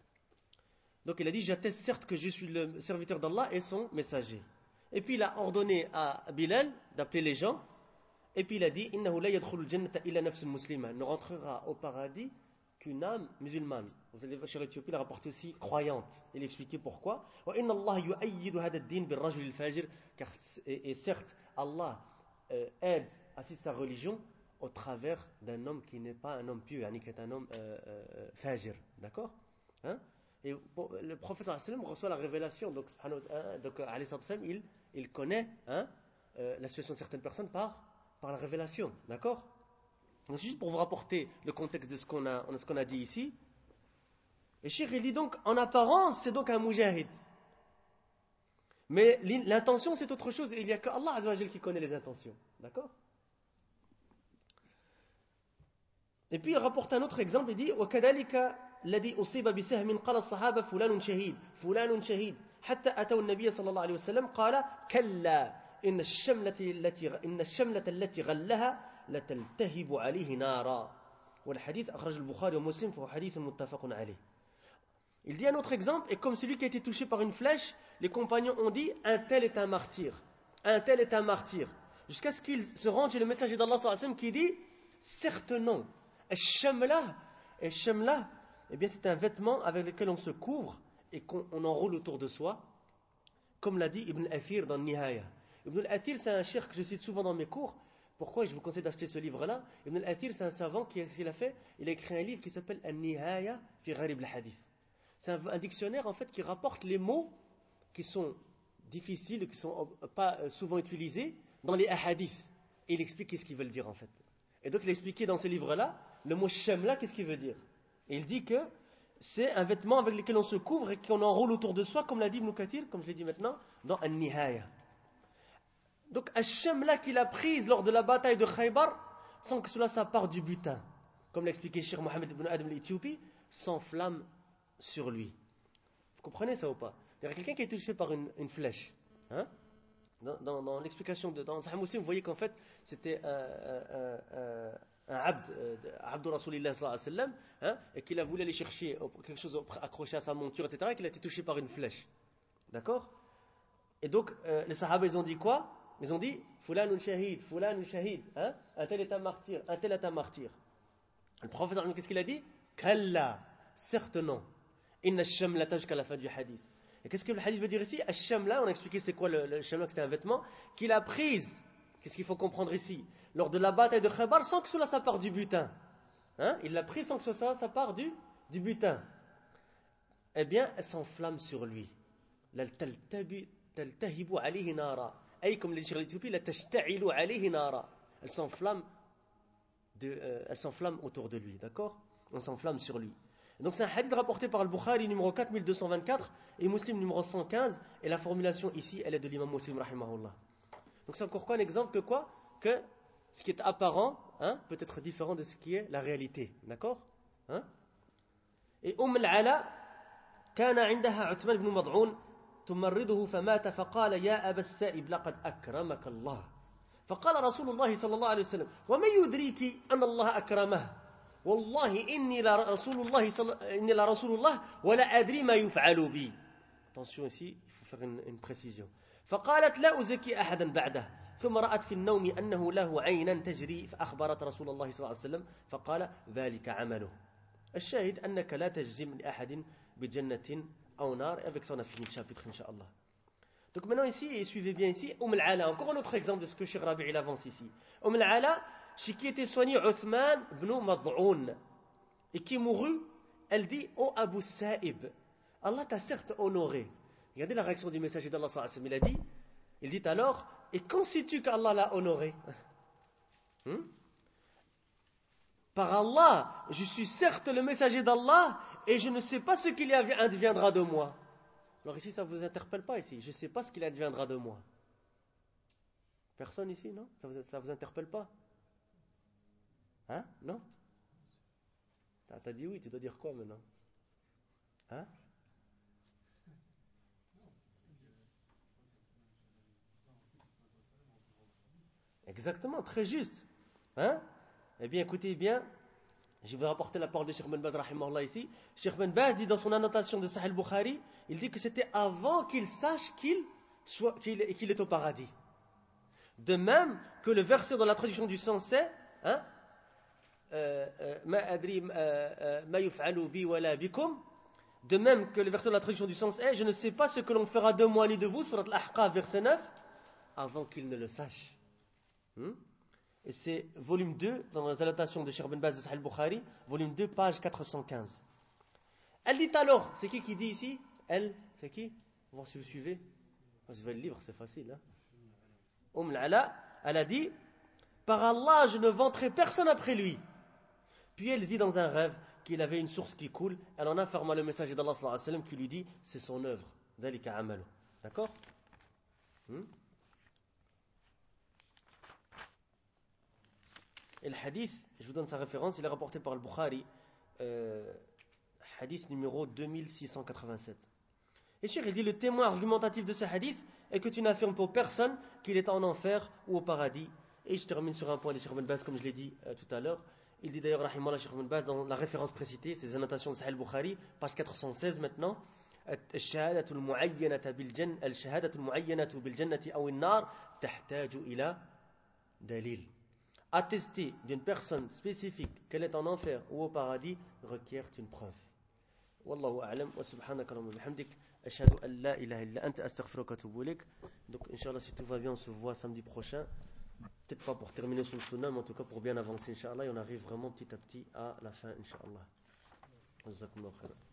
Donc il a dit, j'atteste certes que je suis le serviteur d'Allah et son messager. Et puis il a ordonné à Bilal d'appeler les gens. Et puis il a dit, إِنَّهُ لَا يَدْخُلُ الْجَنَّةَ إِلَّا نَفْسٌ مُسْلِمَةٌ, ne rentrera au paradis qu'une âme musulmane. Vous allez voir sur l'Éthiopie, il a rapporté aussi croyante. Il expliquait pourquoi. وَإِنَّ اللَّهَ يُؤَيِّدُ هَذَا الدِّينَ بِالرَّجُلِ الْفَاجِرِ, et certes, Allah aide, assiste sa religion au travers d'un homme qui n'est pas un homme pieux, qui est un homme fajir. D'accord, hein? Et le prophète sallallahu alayhi wa sallam reçoit la révélation. Donc, alayhi sallam, il connaît, hein, la situation de certaines personnes par la révélation. D'accord? Donc, c'est juste pour vous rapporter le contexte de ce qu'on a dit ici. Et Cheikh, il dit donc, en apparence, c'est donc un mujahid. Mais l'intention, c'est autre chose. Et il n'y a que Allah Azza wa Jal qui connaît les intentions. D'accord? Et puis il rapporte un autre exemple, il dit وَكَذَلِكَ الَّذِي أُصِيبَ بِسَهْمٍ قَالَ الصَّحَابَةُ فُلَانٌ شَهِيدٌ فُلَانٌ شَهِيدٌ حتى أتوا النبي صلى الله عليه وسلم قال كلا إن الشملة التي غلها لتلتهب عليه نارا والحديث أخرج البخاري ومسلم فهو حديث متفق عليه. Il dit un autre exemple, et comme celui qui a été touché par une flèche, les compagnons ont dit un tel est un martyr, un tel est un martyr, jusqu'à ce qu'il se rende chez le messager d'Allah sallallahu alayhi wa sallam qui dit certes non. Al-Shamla, eh bien c'est un vêtement avec lequel on se couvre et qu'on enroule autour de soi, comme l'a dit Ibn al-Athir dans Nihaya. Ibn al-Athir, c'est un cheikh que je cite souvent dans mes cours. Pourquoi je vous conseille d'acheter ce livre-là? Ibn al-Athir, c'est un savant qui il a écrit un livre qui s'appelle An-Nihaya fi Gharib al-Hadith. C'est un dictionnaire en fait qui rapporte les mots qui sont difficiles, qui ne sont pas souvent utilisés dans les hadiths. Et il explique qu'est-ce qu'ils veulent dire en fait. Et donc il a expliqué dans ce livre-là, le mot shamla, qu'est-ce qu'il veut dire? Et il dit que c'est un vêtement avec lequel on se couvre et qu'on enroule autour de soi, comme l'a dit Ibn Kathir, comme je l'ai dit maintenant, dans An-Nihaya. Donc Al-Shamla qu'il a prise lors de la bataille de Khaybar, sans que cela ça part du butin. Comme l'a expliqué Cheikh Mohammed ibn Adam l'Éthiopie, s'enflamme sur lui. Vous comprenez ça ou pas? Il y a quelqu'un qui est touché par une flèche. Hein? Dans l'explication dans Sahih Muslim, vous voyez qu'en fait c'était un abd Rasulillah sallallahu alayhi wa sallam, hein, et qu'il a voulu aller chercher quelque chose accroché à sa monture, etc., et qu'il a été touché par une flèche. D'accord? Et donc les Sahaba ils ont dit quoi? Ils ont dit Fulanun shahid, hein? Un tel est un martyr, un tel est un martyr. Le prophète qu'est-ce qu'il a dit? Kalla, certes non. Inna ash-shamlata, jusqu'à la fin du hadith. Et qu'est-ce que le hadith veut dire ici? Ash-shamla, on a expliqué c'est quoi le shamla, que c'était un vêtement qu'il a prise. Qu'est-ce qu'il faut comprendre ici? Lors de la bataille de Khaybar, sans que cela ça part du butin. Hein? Il l'a pris sans que ça part du butin. Eh bien, elle s'enflamme sur lui. Taltahibu alayhi nara. Ay, comme les l'Éthiopie, la tashta'ilu alayhi nara. Elle s'enflamme autour de lui. D'accord? On s'enflamme sur lui. Donc c'est un hadith rapporté par le Bukhari numéro 4224 et Muslim numéro 115, et la formulation ici elle est de l'imam Muslim rahimahullah. Donc c'est encore quoi un exemple que ce qui est apparent, hein, peut être différent de ce qui est la réalité. D'accord, hein? Et al-Ala كان عندها عثمان بن مضعون تمرضه فمات فقال يا أبا السائب لقد أكرمك الله فقال رسول الله صلى الله عليه وسلم ومن يدريك أن الله أكرمه والله إني لرسول الله ولا أدري ما يفعل بي. Attention ici, il faut faire une précision. فقالت لا أزكي أحدا بعده ثم رأت في النوم أنه له عينا تجري فأخبرت رسول الله صلى الله عليه وسلم فقال ذلك عمله. الشاهد أنك لا تجزم لأحد بجنة أو نار. Avec ça on a fini le chapitre Inch'Allah. Donc maintenant ici, et suivez bien ici, al-Ala, encore un autre exemple de ce que Cheikh Rabi' il avance ici. al-Ala, chez qui était soigné Uthman ibn Mad'oun, et qui mourut, elle dit, ô Abu Sa'ib, Allah t'a certes honoré. Regardez la réaction du messager d'Allah sallallahu alayhi wa sallam. Il dit alors, et quand sais-tu qu'Allah l'a honoré? Par Allah, je suis certes le messager d'Allah, et je ne sais pas ce qu'il adviendra de moi. Alors ici, ça ne vous interpelle pas ici. Je ne sais pas ce qu'il adviendra de moi. Personne ici, non? Ça ne vous interpelle pas? Hein? Non? T'as dit oui, tu dois dire quoi maintenant? Hein? Exactement, très juste. Hein? Eh bien, écoutez bien. Je vais rapporter la parole de Cheikh Ben Baz rahimahullah ici. Cheikh Ben Baz dit dans son annotation de Sahih al-Bukhari, il dit que c'était avant qu'il sache qu'il est au paradis. De même que le verset dans la traduction du sens c'est hein, de même que le verset de la traduction du sens est je ne sais pas ce que l'on fera de moi ni de vous, surat al-Ahqaf verset 9, avant qu'il ne le sache. Et c'est volume 2 dans les annotations de Cheikh Ben Baz de Sahih al-Bukhari, volume 2 page 415. Elle dit alors, c'est qui dit ici? Elle, c'est qui? Voir si vous suivez. Je vais le livre, c'est facile. Al-Ala, elle a dit par Allah, je ne vanterai personne après lui. Puis elle dit dans un rêve qu'il avait une source qui coule. Elle en informa le messager d'Allah sallallahu alayhi wa sallam qui lui dit c'est son œuvre. Dhalika amalu. D'accord? Et le hadith, je vous donne sa référence, il est rapporté par le Bukhari, hadith numéro 2687. Et Cheikh, il dit le témoin argumentatif de ce hadith est que tu n'affirmes pour personne qu'il est en enfer ou au paradis. Et je termine sur un point de Cheikh Ben Baz, comme je l'ai dit tout à l'heure. Il dit d'ailleurs, rahimallah, Cheikh Ben Baz, dans la référence précitée, ses annotations de Sahih al-Bukhari, page 416 maintenant, الشهادة المعينة بالجنة أو النار تحتاج إلى دليل. Attester d'une personne spécifique qu'elle est en enfer ou au paradis requiert une preuve. Wallahu a'lam wa subhanaka wa bihamdik ashhadu an la ilaha illa anta astaghfiruka wa atubu ilaik. Donc inchallah si tout va bien on se voit samedi prochain. Peut-être pas pour terminer sur le sunnah mais en tout cas pour bien avancer inchallah et on arrive vraiment petit à petit à la fin inchallah. Jazakumullahu khairan.